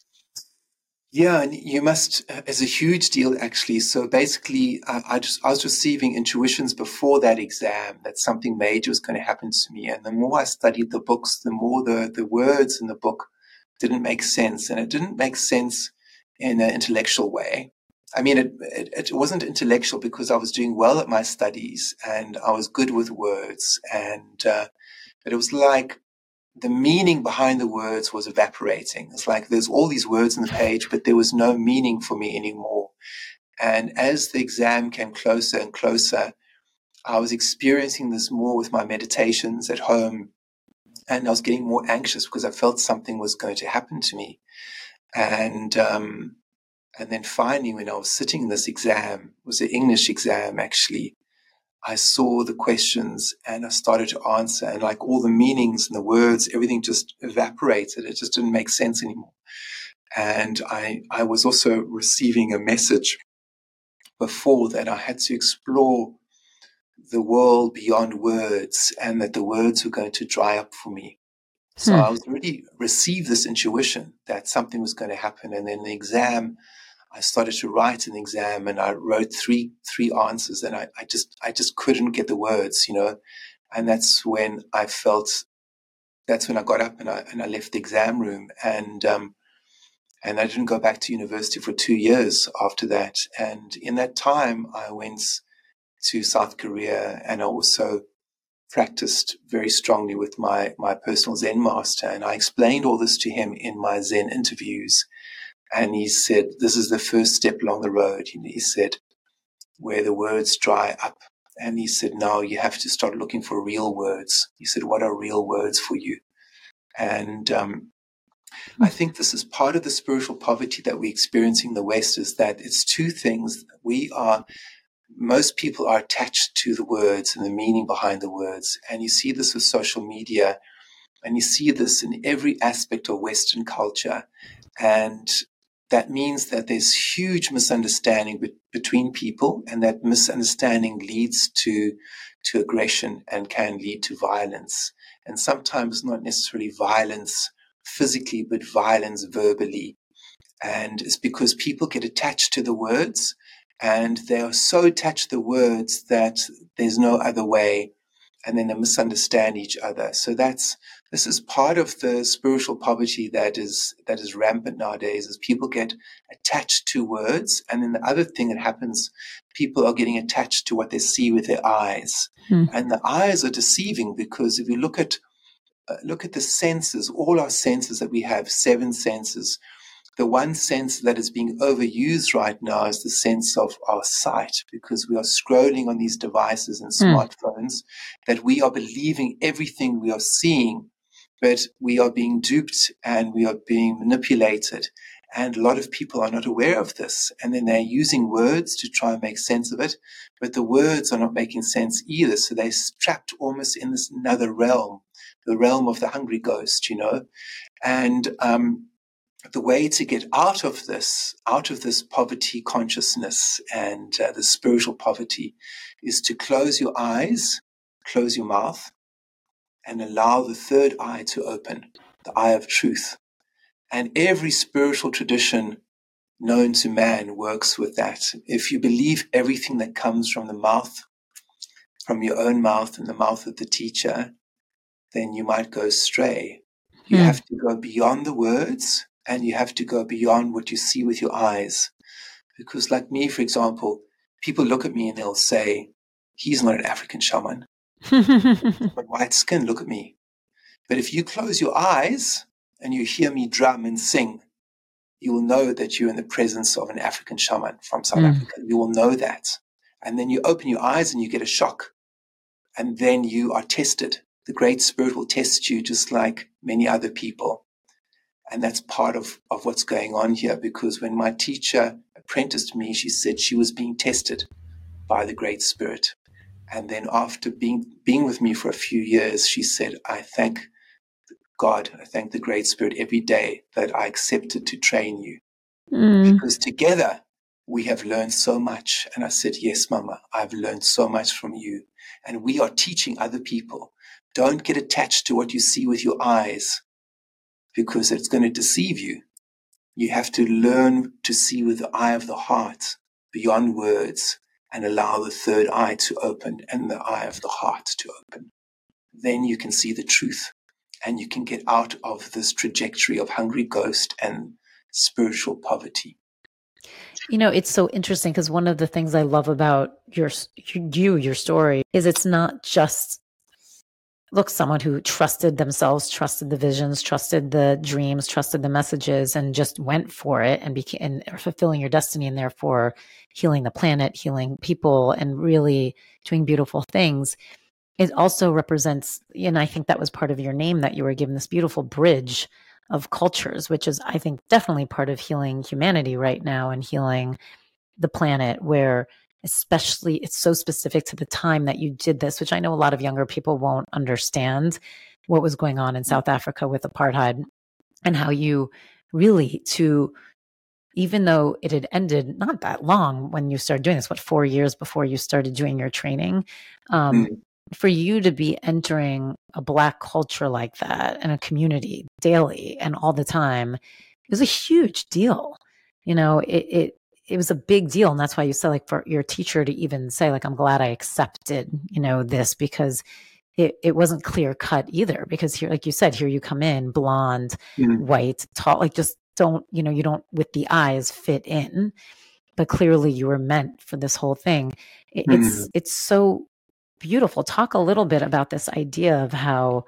Yeah, and you must, it's a huge deal actually. So basically, I, I just, I was receiving intuitions before that exam that something major was going to happen to me. And the more I studied the books, the more the, the words in the book didn't make sense. And it didn't make sense in an intellectual way. I mean, it, it, it wasn't intellectual because I was doing well at my studies and I was good with words. And, uh, but it was like, the meaning behind the words was evaporating. It's like there's all these words on the page, but there was no meaning for me anymore. And as the exam came closer and closer, I was experiencing this more with my meditations at home. And I was getting more anxious because I felt something was going to happen to me. And, um, and then finally, when I was sitting in this exam, it was an English exam actually, I saw the questions and I started to answer, and like all the meanings and the words, everything just evaporated. It just didn't make sense anymore. And I, I was also receiving a message before that I had to explore the world beyond words and that the words were going to dry up for me. So hmm. I was already received this intuition that something was going to happen. And then the exam, I started to write an exam and I wrote three, three answers and I, I just, I just couldn't get the words, you know, and that's when I felt, that's when I got up and I, and I left the exam room and, um, and I didn't go back to university for two years after that. And in that time, I went to South Korea and I also practiced very strongly with my, my personal Zen master. And I explained all this to him in my Zen interviews. And he said, this is the first step along the road. He said, where the words dry up. And he said, now you have to start looking for real words. He said, what are real words for you? And um, I think this is part of the spiritual poverty that we experience in the West, is that it's two things. We are, most people are attached to the words and the meaning behind the words. And you see this with social media, and you see this in every aspect of Western culture. And that means that there's huge misunderstanding be- between people, and that misunderstanding leads to, to aggression and can lead to violence. And sometimes not necessarily violence physically, but violence verbally. And it's because people get attached to the words, and they are so attached to the words that there's no other way, and then they misunderstand each other. So that's, this is part of the spiritual poverty that is, that is rampant nowadays, is people get attached to words. And then the other thing that happens, people are getting attached to what they see with their eyes. Hmm. And the eyes are deceiving, because if you look at, uh, look at the senses, all our senses that we have, seven senses, the one sense that is being overused right now is the sense of our sight, because we are scrolling on these devices and smartphones, mm. that we are believing everything we are seeing, but we are being duped and we are being manipulated. And a lot of people are not aware of this. And then they're using words to try and make sense of it, but the words are not making sense either. So they're trapped almost in this another realm, the realm of the hungry ghost, you know. And, um, the way to get out of this, out of this poverty consciousness and uh, the spiritual poverty, is to close your eyes, close your mouth, and allow the third eye to open, the eye of truth. And every spiritual tradition known to man works with that. If you believe everything that comes from the mouth, from your own mouth and the mouth of the teacher, then you might go astray. You hmm. have to go beyond the words, and you have to go beyond what you see with your eyes. Because like me, for example, people look at me and they'll say, he's not an African shaman. But white skin, look at me. But if you close your eyes and you hear me drum and sing, you will know that you're in the presence of an African shaman from South mm. Africa. You will know that. And then you open your eyes and you get a shock. And then you are tested. The Great Spirit will test you just like many other people. And that's part of, of what's going on here, because when my teacher apprenticed me, she said she was being tested by the Great Spirit. And then after being being with me for a few years, she said, I thank God, I thank the Great Spirit every day that I accepted to train you. Mm. Because together we have learned so much. And I said, yes, Mama, I've learned so much from you. And we are teaching other people. Don't get attached to what you see with your eyes, because it's going to deceive you. You have to learn to see with the eye of the heart, beyond words, and allow the third eye to open and the eye of the heart to open. Then you can see the truth, and you can get out of this trajectory of hungry ghost and spiritual poverty. You know, it's so interesting because one of the things I love about your you, your story, is it's not just, look, someone who trusted themselves, trusted the visions, trusted the dreams, trusted the messages, and just went for it and became and fulfilling your destiny, and therefore healing the planet, healing people, and really doing beautiful things. It also represents, and I think that was part of your name, that you were given this beautiful bridge of cultures, which is, I think, definitely part of healing humanity right now and healing the planet, where especially it's so specific to the time that you did this, which I know a lot of younger people won't understand what was going on in South Africa with apartheid, and how you really, to, even though it had ended not that long when you started doing this, what, four years before you started doing your training, um, mm. for you to be entering a Black culture like that and a community daily and all the time, it was a huge deal. You know, it, it, it was a big deal. And that's why you said, like, for your teacher to even say, like, I'm glad I accepted, you know, this, because it, it wasn't clear cut either, because here, like you said, here you come in blonde, mm-hmm. white, tall, like, just don't, you know, you don't with the eyes fit in, but clearly you were meant for this whole thing. It, mm-hmm. It's, it's so beautiful. Talk a little bit about this idea of how,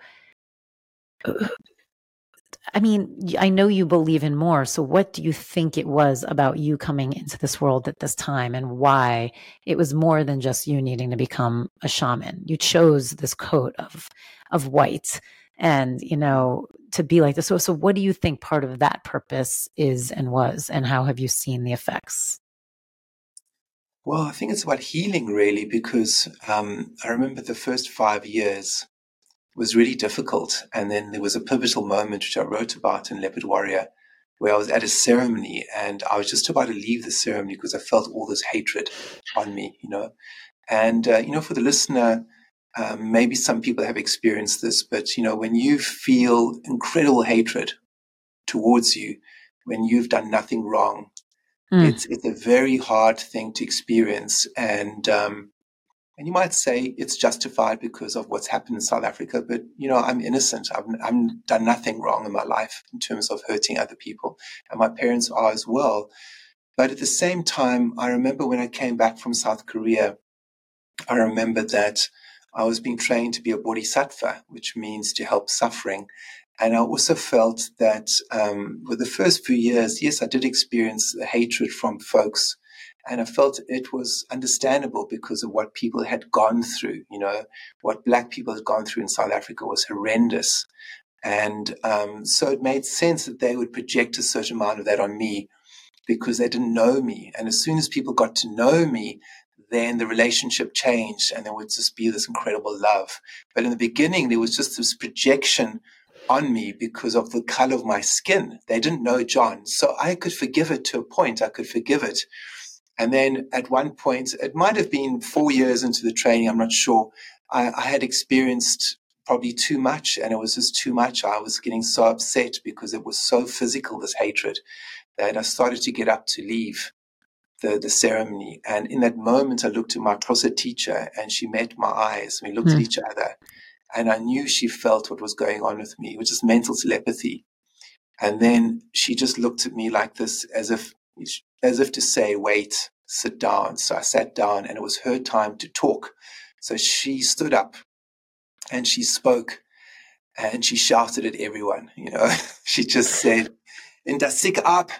I mean, I know you believe in more. So what do you think it was about you coming into this world at this time, and why it was more than just you needing to become a shaman? You chose this coat of, of white and, you know, to be like this. So, so what do you think part of that purpose is and was, and how have you seen the effects? Well, I think it's about healing, really, because um, I remember the first five years was really difficult. And then there was a pivotal moment, which I wrote about in Leopard Warrior, where I was at a ceremony and I was just about to leave the ceremony because I felt all this hatred on me, you know. And, uh, you know, for the listener, um, maybe some people have experienced this, but, you know, when you feel incredible hatred towards you, when you've done nothing wrong, mm. it's, it's a very hard thing to experience. And, um, And you might say it's justified because of what's happened in South Africa, but, you know, I'm innocent. I've, I've done nothing wrong in my life in terms of hurting other people, and my parents are as well. But at the same time, I remember when I came back from South Korea, I remember that I was being trained to be a bodhisattva, which means to help suffering. And I also felt that um, with the first few years, yes, I did experience the hatred from folks. And I felt it was understandable because of what people had gone through. You know, what Black people had gone through in South Africa was horrendous. And um, so it made sense that they would project a certain amount of that on me because they didn't know me. And as soon as people got to know me, then the relationship changed and there would just be this incredible love. But in the beginning, there was just this projection on me because of the color of my skin. They didn't know John. So I could forgive it to a point. I could forgive it. And then at one point, it might have been four years into the training, I'm not sure, I, I had experienced probably too much, and it was just too much. I was getting so upset because it was so physical, this hatred, that I started to get up to leave the, the ceremony. And in that moment, I looked at my Xhosa teacher, and she met my eyes. We looked mm. at each other, and I knew she felt what was going on with me, which is mental telepathy. And then she just looked at me like this, as if as if to say, wait, sit down. So I sat down, and it was her time to talk. So she stood up and she spoke, and she shouted at everyone, you know. She just said, "In das sik ab,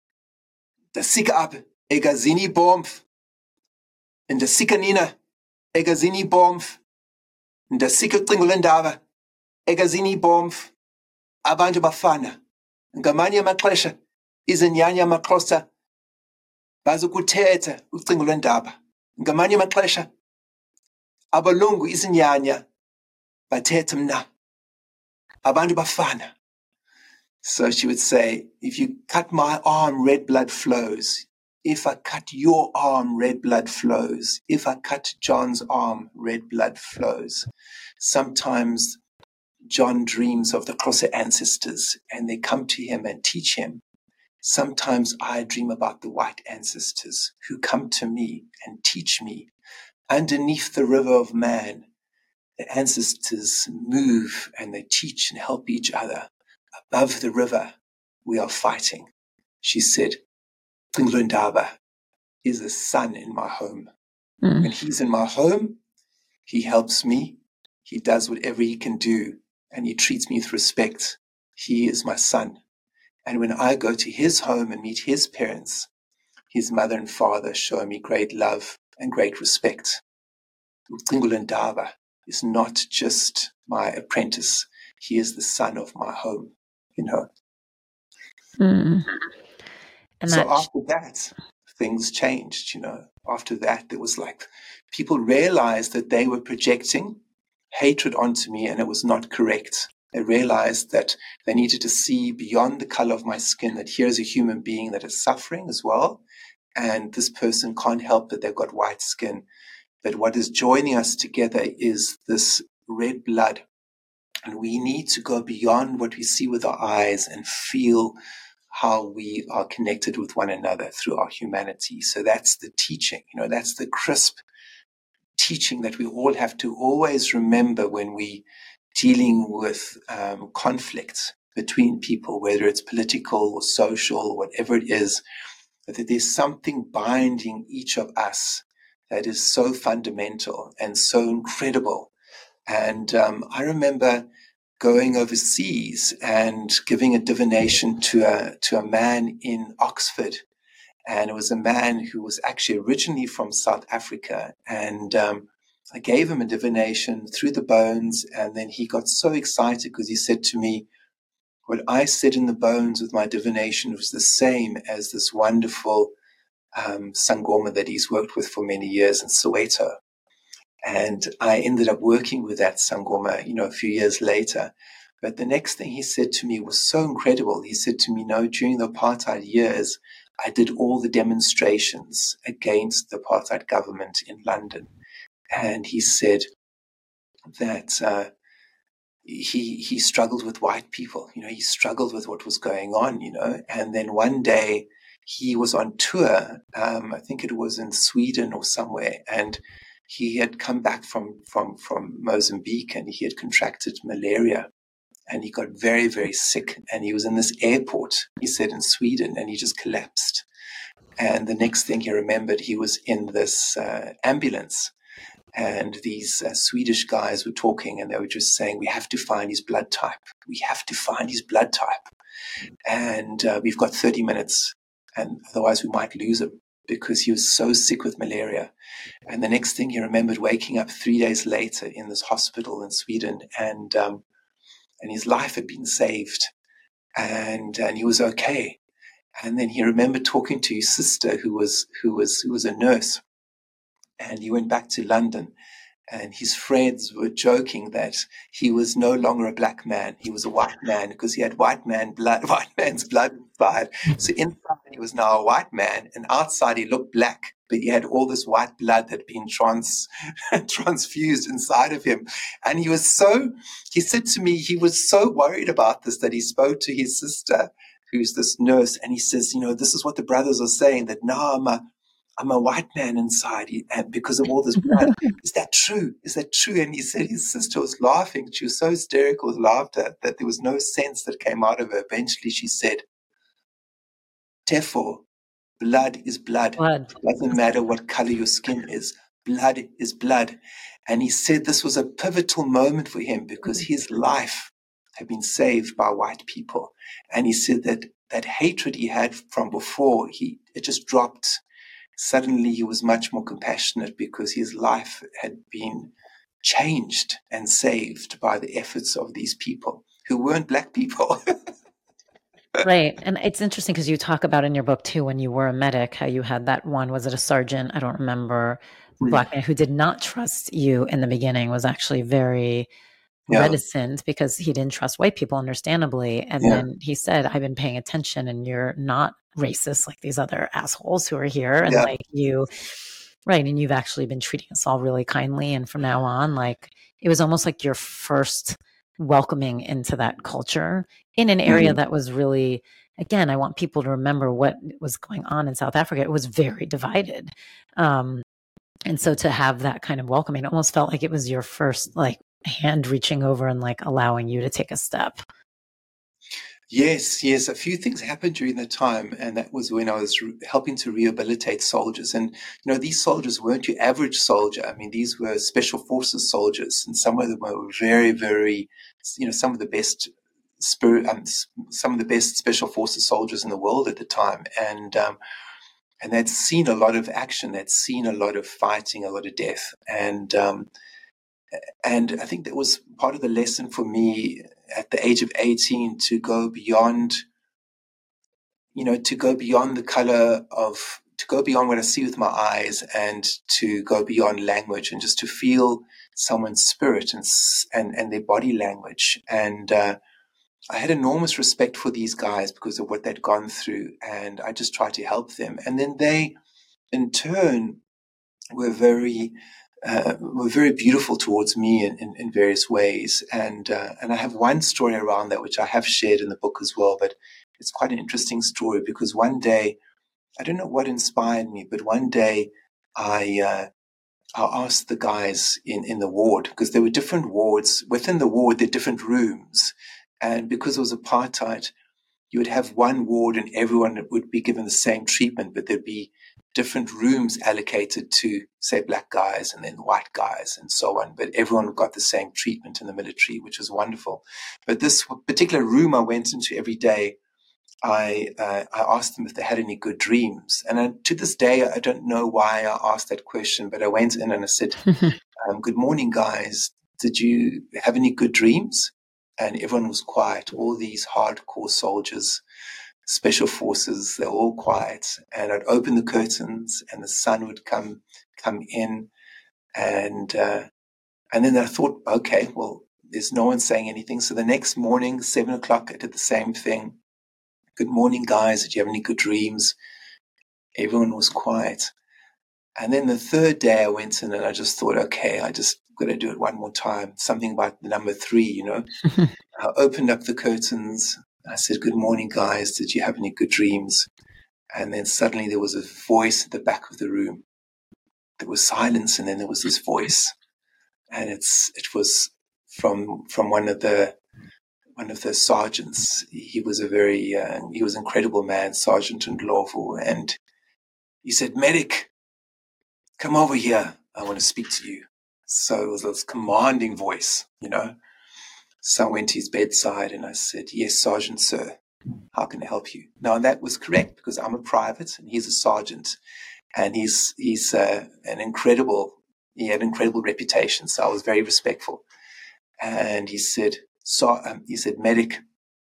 das sik ab, egazini bomf, in das sikanina, egazini bomf, in das sikatringulendava, egazini bomf, abantu bafana, ngamanye amaxesha, izinyanya makrosa, bazukuthetha ucingo lwendaba. Ngamanye amaxesha, abalungu izinyanya, bathetha mna, abantu bafana." So she would say, "If you cut my arm, red blood flows. If I cut your arm, red blood flows. If I cut John's arm, red blood flows." Sometimes John dreams of the Xhosa ancestors, and they come to him and teach him. Sometimes I dream about the white ancestors who come to me and teach me. Underneath the river of man, the ancestors move and they teach and help each other. Above the river, we are fighting. She said, "Tinglundaba is a son in my home. Mm. When he's in my home, he helps me. He does whatever he can do, and he treats me with respect. He is my son. And when I go to his home and meet his parents, his mother and father show me great love and great respect. Tinglundaba is not just my apprentice. He is the son of my home." You know. Mm. And so after that, things changed, you know. After that, there was like, people realized that they were projecting hatred onto me, and it was not correct. They realized that they needed to see beyond the color of my skin, that here's a human being that is suffering as well. And this person can't help that they've got white skin. But what is joining us together is this red blood. And we need to go beyond what we see with our eyes and feel how we are connected with one another through our humanity. So that's the teaching, you know, that's the crisp teaching that we all have to always remember when we dealing with um, conflict between people, whether it's political or social or whatever it is, that there's something binding each of us that is so fundamental and so incredible. And um, I remember going overseas and giving a divination to a to a man in Oxford, and it was a man who was actually originally from South Africa. And um, I gave him a divination through the bones, and then he got so excited because he said to me, "What I said in the bones with my divination was the same as this wonderful um, Sangoma that he's worked with for many years in Soweto." And I ended up working with that Sangoma, you know, a few years later. But the next thing he said to me was so incredible. He said to me, "No, during the apartheid years, I did all the demonstrations against the apartheid government in London." And he said that uh, he he struggled with white people. You know, he struggled with what was going on, you know. And then one day he was on tour, um, I think it was in Sweden or somewhere, and he had come back from, from, from Mozambique, and he had contracted malaria, and he got very, very sick. And he was in this airport, he said, in Sweden, and he just collapsed. And the next thing he remembered, he was in this uh, ambulance, and these uh, Swedish guys were talking, and they were just saying, "We have to find his blood type. We have to find his blood type. And uh, we've got thirty minutes, and otherwise we might lose him," because he was so sick with malaria. And the next thing he remembered, waking up three days later in this hospital in Sweden, and um, and his life had been saved, and and he was okay. And then he remembered talking to his sister, who was who was who was a nurse, and he went back to London. And his friends were joking that he was no longer a black man. He was a white man because he had white man blood, white man's blood inside. So inside he was now a white man, and outside he looked black, but he had all this white blood that had been trans, transfused inside of him. And he was so, he said to me, he was so worried about this that he spoke to his sister, who's this nurse, and he says, "You know, this is what the brothers are saying, that now I'm a, I'm a white man inside, and because of all this blood." Is that true? Is that true? And he said his sister was laughing. She was so hysterical with laughter that there was no sense that came out of her. Eventually she said, "Therefore, Blood is blood. Blood. It doesn't matter what color your skin is. Blood is blood. And he said this was a pivotal moment for him because his life had been saved by white people. And he said that that hatred he had from before, he it just dropped. Suddenly he was much more compassionate because his life had been changed and saved by the efforts of these people who weren't black people. Right. And it's interesting because you talk about in your book too, when you were a medic, how you had that one, was it a sergeant? I don't remember. Black man who did not trust you in the beginning, was actually very Yeah. reticent because he didn't trust white people, understandably. And Yeah. then he said, I've been paying attention and you're not racist like these other assholes who are here. And Yeah. like you, right. And you've actually been treating us all really kindly. And from now on, like it was almost like your first welcoming into that culture in an area Mhm. that was really, again, I want people to remember what was going on in South Africa. It was very divided. Um, and so to have that kind of welcoming, it almost felt like it was your first like hand reaching over and like allowing you to take a step. Yes, yes. A few things happened during that time, and that was when I was re- helping to rehabilitate soldiers. And you know, these soldiers weren't your average soldier. I mean, these were special forces soldiers, and some of them were very, very, you know, some of the best spirit, um, s- some of the best special forces soldiers in the world at the time. And um, and they'd seen a lot of action. They'd seen a lot of fighting, a lot of death, and um, and I think that was part of the lesson for me at the age of eighteen to go beyond, you know, to go beyond the color of, to go beyond what I see with my eyes and to go beyond language and just to feel someone's spirit and, and, and their body language. And, uh, I had enormous respect for these guys because of what they'd gone through, and I just tried to help them. And then they, in turn, were very uh, were very beautiful towards me in, in, in various ways. And uh, and I have one story around that which I have shared in the book as well. But it's quite an interesting story because one day, I don't know what inspired me, but one day I uh, I asked the guys in, in the ward, because there were different wards within the ward, there are different rooms, and because it was apartheid, you would have one ward and everyone would be given the same treatment, but there'd be different rooms allocated to, say, black guys and then white guys and so on. But everyone got the same treatment in the military, which was wonderful. But this particular room I went into every day, I uh, I asked them if they had any good dreams. And I, to this day, I don't know why I asked that question, but I went in and I said, um, good morning, guys. Did you have any good dreams? And everyone was quiet. All these hardcore soldiers, special forces, they're all quiet. And I'd open the curtains and the sun would come come in. And uh, and then I thought, okay, well, there's no one saying anything. So the next morning, seven o'clock, I did the same thing. Good morning, guys. Did you have any good dreams? Everyone was quiet. And then the third day I went in and I just thought, okay, I just got to do it one more time. Something about the number three, you know. I opened up the curtains. I said, good morning, guys. Did you have any good dreams? And then suddenly there was a voice at the back of the room. There was silence, and then there was this voice. And it's it was from from one of the one of the sergeants. He was a very uh, he was an incredible man, Sergeant Ndlovu, and he said, medic, come over here. I want to speak to you. So it was this commanding voice, you know. So I went to his bedside and I said, yes, Sergeant, sir. How can I help you? Now, that was correct because I'm a private and he's a sergeant, and he's he's uh, an incredible, he had an incredible reputation. So I was very respectful. And he said, so, um, he said, medic,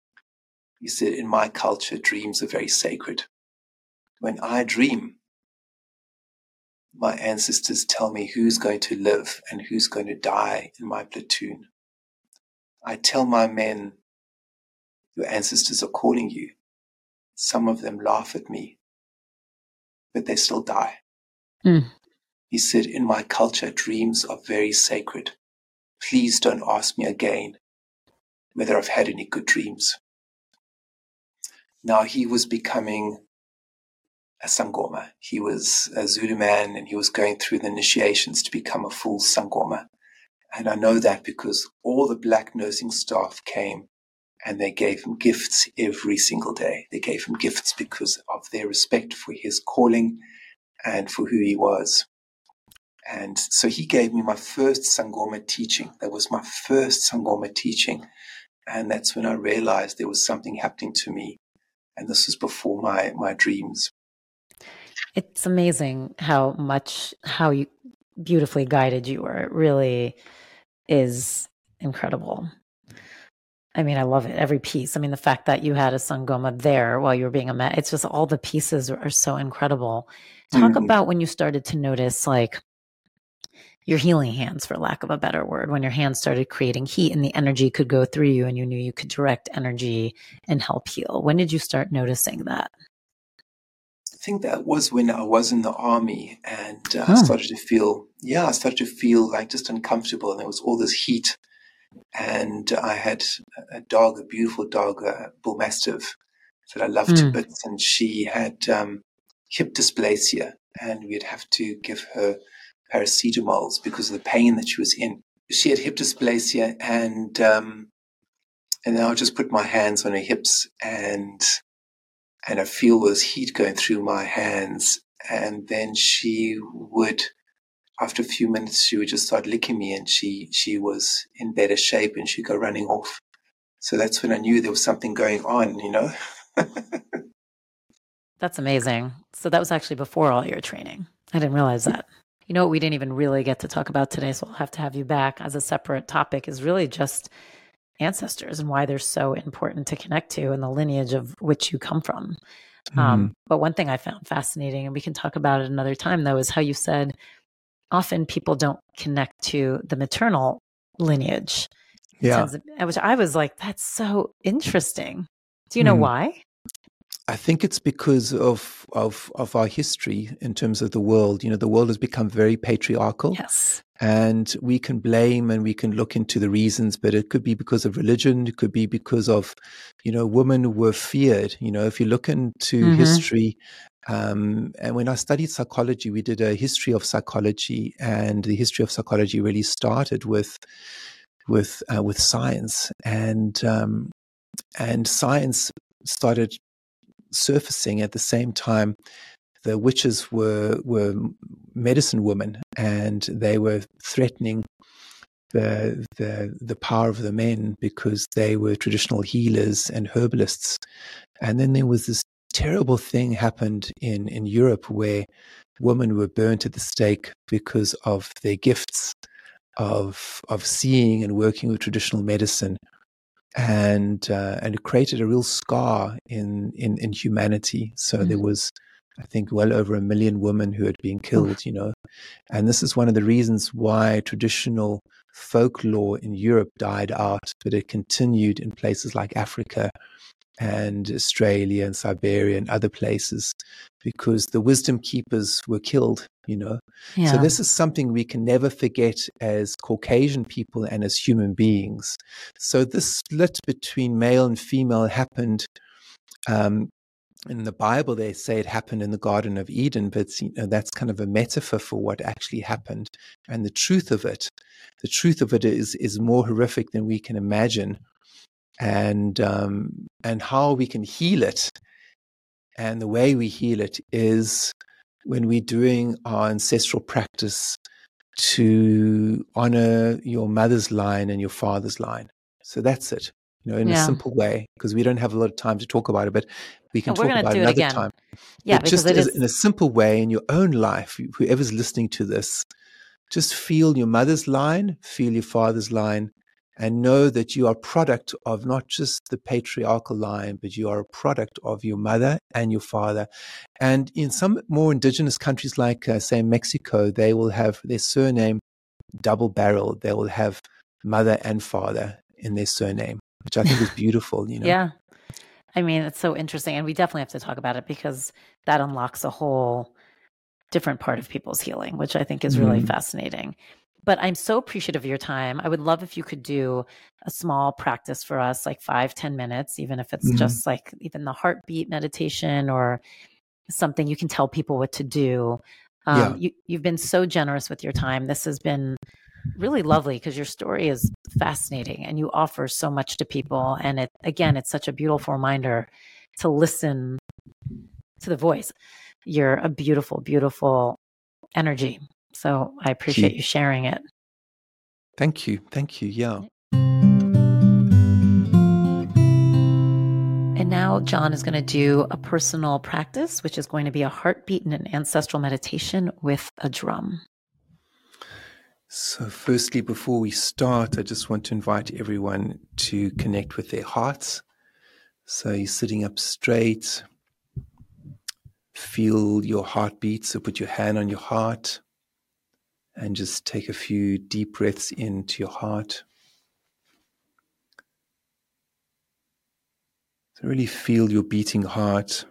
he said, in my culture, dreams are very sacred. When I dream, my ancestors tell me who's going to live and who's going to die in my platoon. I tell my men, your ancestors are calling you. Some of them laugh at me, but they still die. Mm. He said, in my culture, dreams are very sacred. Please don't ask me again whether I've had any good dreams. Now, he was becoming a Sangoma. He was a Zulu man, and he was going through the initiations to become a full Sangoma. And I know that because all the black nursing staff came and they gave him gifts every single day. They gave him gifts because of their respect for his calling and for who he was. And so he gave me my first Sangoma teaching. That was my first Sangoma teaching. And that's when I realized there was something happening to me. And this was before my, my dreams. It's amazing how much, how you beautifully guided you were. It really is incredible. I mean, I love it. Every piece. I mean, the fact that you had a Sangoma there while you were being a met, it's just all the pieces are so incredible. Talk mm-hmm. about when you started to notice like your healing hands, for lack of a better word, when your hands started creating heat and the energy could go through you and you knew you could direct energy and help heal. When did you start noticing that? I think that was when I was in the army and uh, Hmm. I started to feel, yeah, I started to feel like just uncomfortable. And there was all this heat. And I had a dog, a beautiful dog, a bull mastiff that I loved to Hmm. bits. And she had um, hip dysplasia, and we'd have to give her paracetamols because of the pain that she was in. She had hip dysplasia, and um, and then I would just put my hands on her hips, and and I feel this heat going through my hands, and then she would, after a few minutes, she would just start licking me, and she she was in better shape, and she'd go running off. So that's when I knew there was something going on, you know. That's amazing. So that was actually before all your training. I didn't realize that. You know what we didn't even really get to talk about today, so I'll have to have you back as a separate topic, is really just ancestors and why they're so important to connect to and the lineage of which you come from. Mm. Um, but one thing I found fascinating, and we can talk about it another time though, is how you said often people don't connect to the maternal lineage. Yeah. Which I was like, that's so interesting. Do you know mm. why? I think it's because of, of of our history in terms of the world. You know, the world has become very patriarchal. Yes. And we can blame and we can look into the reasons, but it could be because of religion. It could be because of, you know, women were feared. You know, if you look into mm-hmm. history, um, and when I studied psychology, we did a history of psychology, and the history of psychology really started with with uh, with science, and um, and science started surfacing at the same time. The witches were were medicine women, and they were threatening the the the power of the men because they were traditional healers and herbalists. And then there was this terrible thing happened in in Europe where women were burnt at the stake because of their gifts of of seeing and working with traditional medicine. And uh, and it created a real scar in in, in humanity. So mm-hmm. there was, I think, well over a million women who had been killed, you know. And this is one of the reasons why traditional folklore in Europe died out, but it continued in places like Africa and Australia and Siberia and other places, because the wisdom keepers were killed, you know. Yeah. So this is something we can never forget as Caucasian people and as human beings. So this split between male and female happened, um, in the Bible, they say it happened in the Garden of Eden, but you know, that's kind of a metaphor for what actually happened. And the truth of it, the truth of it is is more horrific than we can imagine. And um, and how we can heal it, and the way we heal it is when we're doing our ancestral practice to honor your mother's line and your father's line. So that's it. You know, in yeah. a simple way, because we don't have a lot of time to talk about it, but we can talk about it another it time. Yeah, but because just it as, is... in a simple way in your own life, whoever's listening to this, just feel your mother's line, feel your father's line, and know that you are a product of not just the patriarchal line, but you are a product of your mother and your father. And in some more indigenous countries, like, uh, say, Mexico, they will have their surname double-barreled. They will have mother and father in their surname, which I think is beautiful, you know? Yeah. I mean, it's so interesting. And we definitely have to talk about it because that unlocks a whole different part of people's healing, which I think is really mm. fascinating. But I'm so appreciative of your time. I would love if you could do a small practice for us, like five, ten minutes, even if it's mm. just like even the heartbeat meditation or something you can tell people what to do. Um, yeah. you, you've been so generous with your time. This has been really lovely because your story is fascinating and you offer so much to people. And it, again, it's such a beautiful reminder to listen to the voice. You're a beautiful, beautiful energy. So I appreciate you. you sharing it. Thank you. Thank you. Yeah. And now John is going to do a personal practice, which is going to be a heartbeat and an ancestral meditation with a drum. So firstly, before we start, I just want to invite everyone to connect with their hearts. So you're sitting up straight. Feel your heartbeat. So put your hand on your heart and just take a few deep breaths into your heart. So really feel your beating heart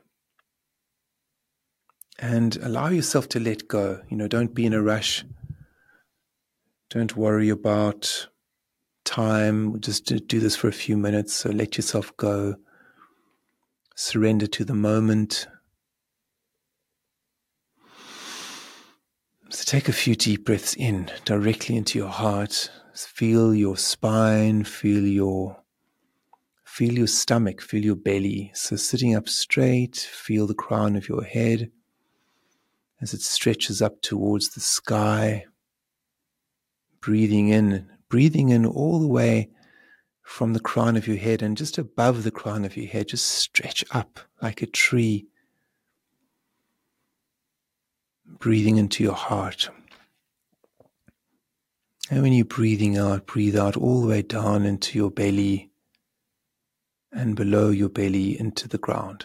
and allow yourself to let go. You know, don't be in a rush. Don't worry about time. Just do this for a few minutes. So let yourself go. Surrender to the moment. So take a few deep breaths in directly into your heart. Feel your spine, feel your feel your stomach, feel your belly. So sitting up straight, feel the crown of your head as it stretches up towards the sky. Breathing in, breathing in all the way from the crown of your head and just above the crown of your head, just stretch up like a tree. Breathing into your heart. And when you're breathing out, breathe out all the way down into your belly and below your belly into the ground.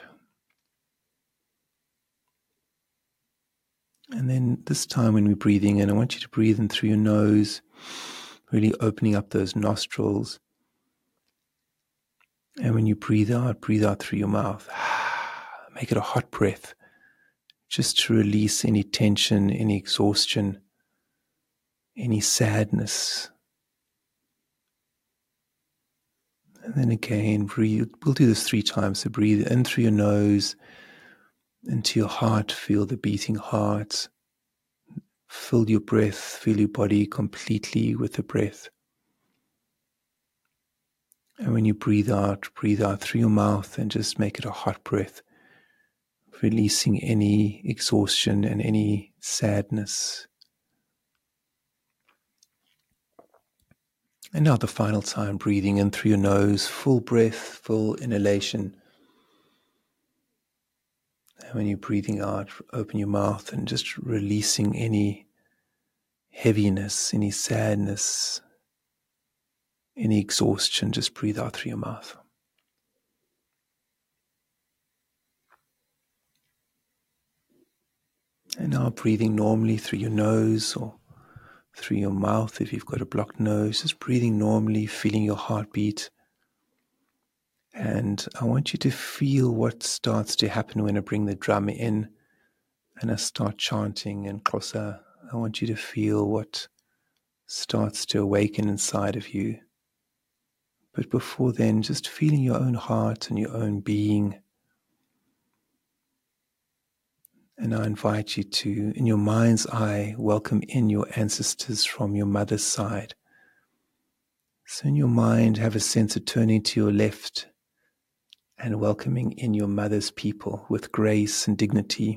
And then this time when we're breathing in, I want you to breathe in through your nose, really opening up those nostrils. And when you breathe out, breathe out through your mouth. Make it a hot breath, just to release any tension, any exhaustion, any sadness. And then again, breathe. We'll do this three times. So breathe in through your nose, into your heart, feel the beating heart. Fill your breath, fill your body completely with the breath. And when you breathe out, breathe out through your mouth and just make it a hot breath, releasing any exhaustion and any sadness. And now the final time, breathing in through your nose, full breath, full inhalation. And when you're breathing out, open your mouth and just releasing any heaviness, any sadness, any exhaustion. Just breathe out through your mouth. And now breathing normally through your nose or through your mouth if you've got a blocked nose, just breathing normally, feeling your heartbeat. And I want you to feel what starts to happen when I bring the drum in and I start chanting in Xhosa. I want you to feel what starts to awaken inside of you. But before then, just feeling your own heart and your own being. And I invite you to, in your mind's eye, welcome in your ancestors from your mother's side. So in your mind, have a sense of turning to your left and welcoming in your mother's people with grace and dignity.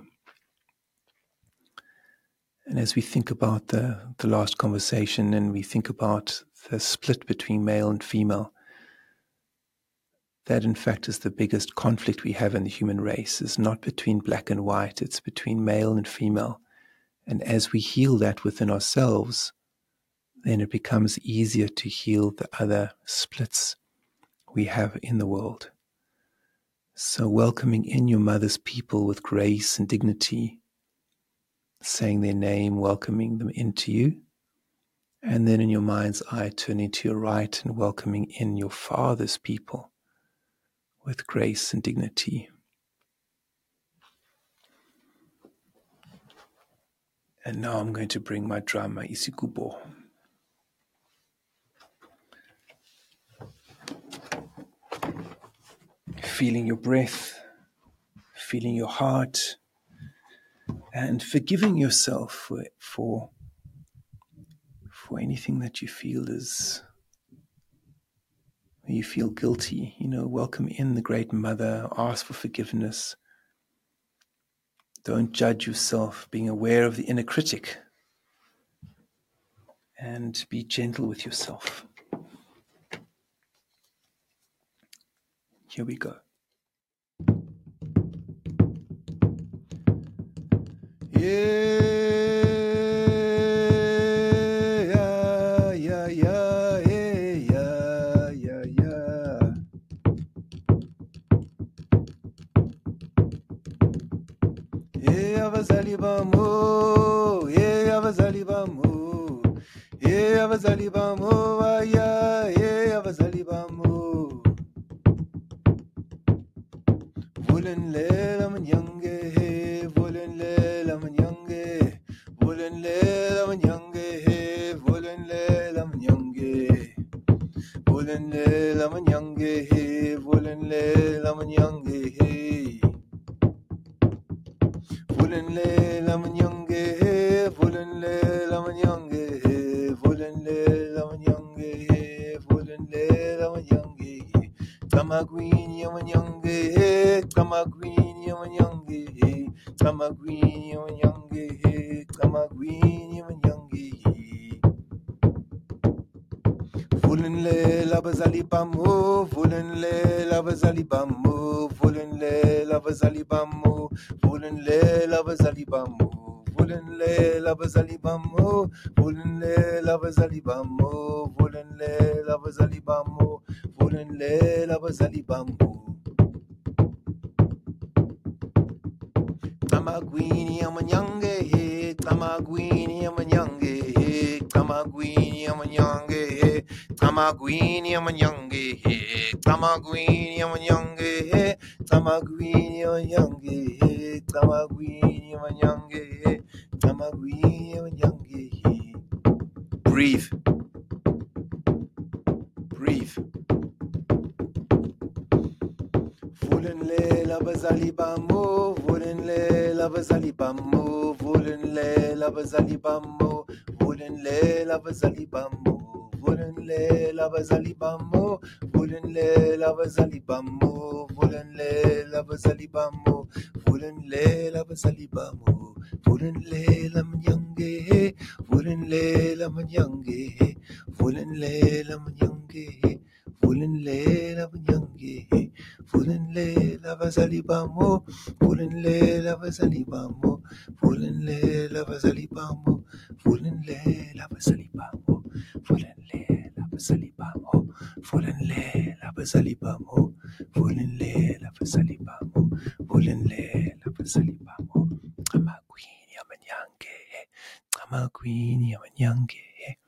And as we think about the, the last conversation and we think about the split between male and female, that in fact is the biggest conflict we have in the human race. It's not between black and white, it's between male and female. And as we heal that within ourselves, then it becomes easier to heal the other splits we have in the world. So welcoming in your mother's people with grace and dignity, saying their name, welcoming them into you. And then in your mind's eye, turning to your right and welcoming in your father's people with grace and dignity. And now I'm going to bring my drum, my isikubo. Feeling your breath, feeling your heart, and forgiving yourself for, for, for anything that you feel is, you feel guilty, you know, welcome in the Great Mother, ask for forgiveness. Don't judge yourself, being aware of the inner critic, and be gentle with yourself. Here we go. Yeah, yeah, yeah, yeah, yeah, yeah, yeah. Yeah, abazali bamo, yeah, abazali bamo, yeah, abazali bamo, yeah, yeah, abazali bamo. Vulen lela manyange, vulen lela manyange, vulen lela manyange, vulen lela manyange, vulen lela manyange, vulen lela manyange, vulen lela manyange, vulen lela manyange, vulen lela manyange, vulen lela manyange. Tamagwini yamanyange, tamagwini yamanyange, tamagwini yamanyange, tamagwini yamanyange. Vulenle labazali bamo, vulenle labazali bamo, vulenle labazali bamo, vulenle labazali bamo, vulenle labazali bamo, vulenle labazali bamo, vulenle labazali bamo, vulenle labazali bamo. Tamagwini yamanyange, tamagwini yamanyange, tamagwini yamanyange, tamagwini yamanyange, tamagwini yamanyange, tamagwini yamanyange, tamagwini yamanyange, tamagwini yamanyange. Breathe. Breathe. Vulenle labazali bamo, vulenle labazali bamo, vulenle labazali bamo, vulenle labazali bamo, vulenle labazali bamo, vulenle labazali bamo, vulenle labazali bamo, vulenle labazali bamo, vulenle lamanyange, vulenle lamanyange, vulenle lamanyange, vulenle lamanyange. Vulenle labazali bamo, vulenle labazali bamo, vulenle labazali bamo, vulenle labazali bamo, vulenle labazali bamo, vulenle labazali bamo, vulenle labazali bamo, vulenle labazali bamo. Amagwini yamanyange, amagwini yamanyange.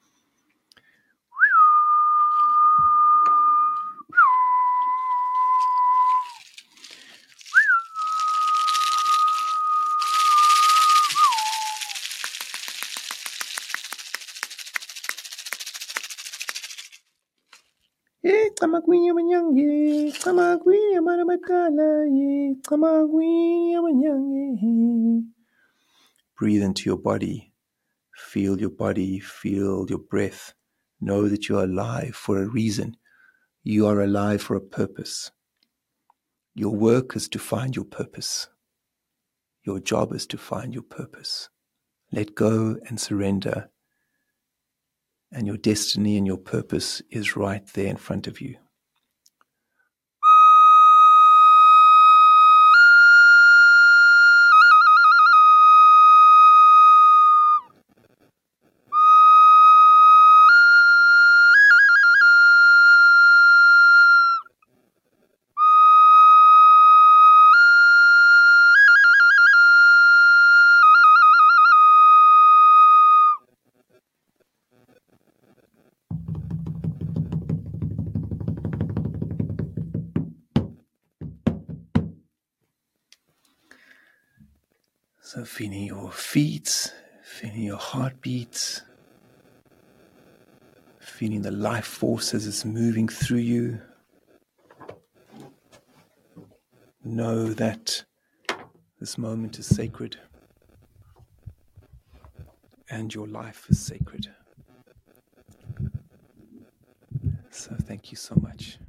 Eh, Tamagwini yamanyange, Tamagwini yamanamatala, eh, Tamagwini yamanyange. Breathe into your body. Feel your body, feel your breath. Know that you are alive for a reason. You are alive for a purpose. Your work is to find your purpose. Your job is to find your purpose. Let go and surrender. And your destiny and your purpose is right there in front of you. So feeling your feet, feeling your heartbeat, feeling the life force as it's moving through you. Know that this moment is sacred and your life is sacred. So thank you so much.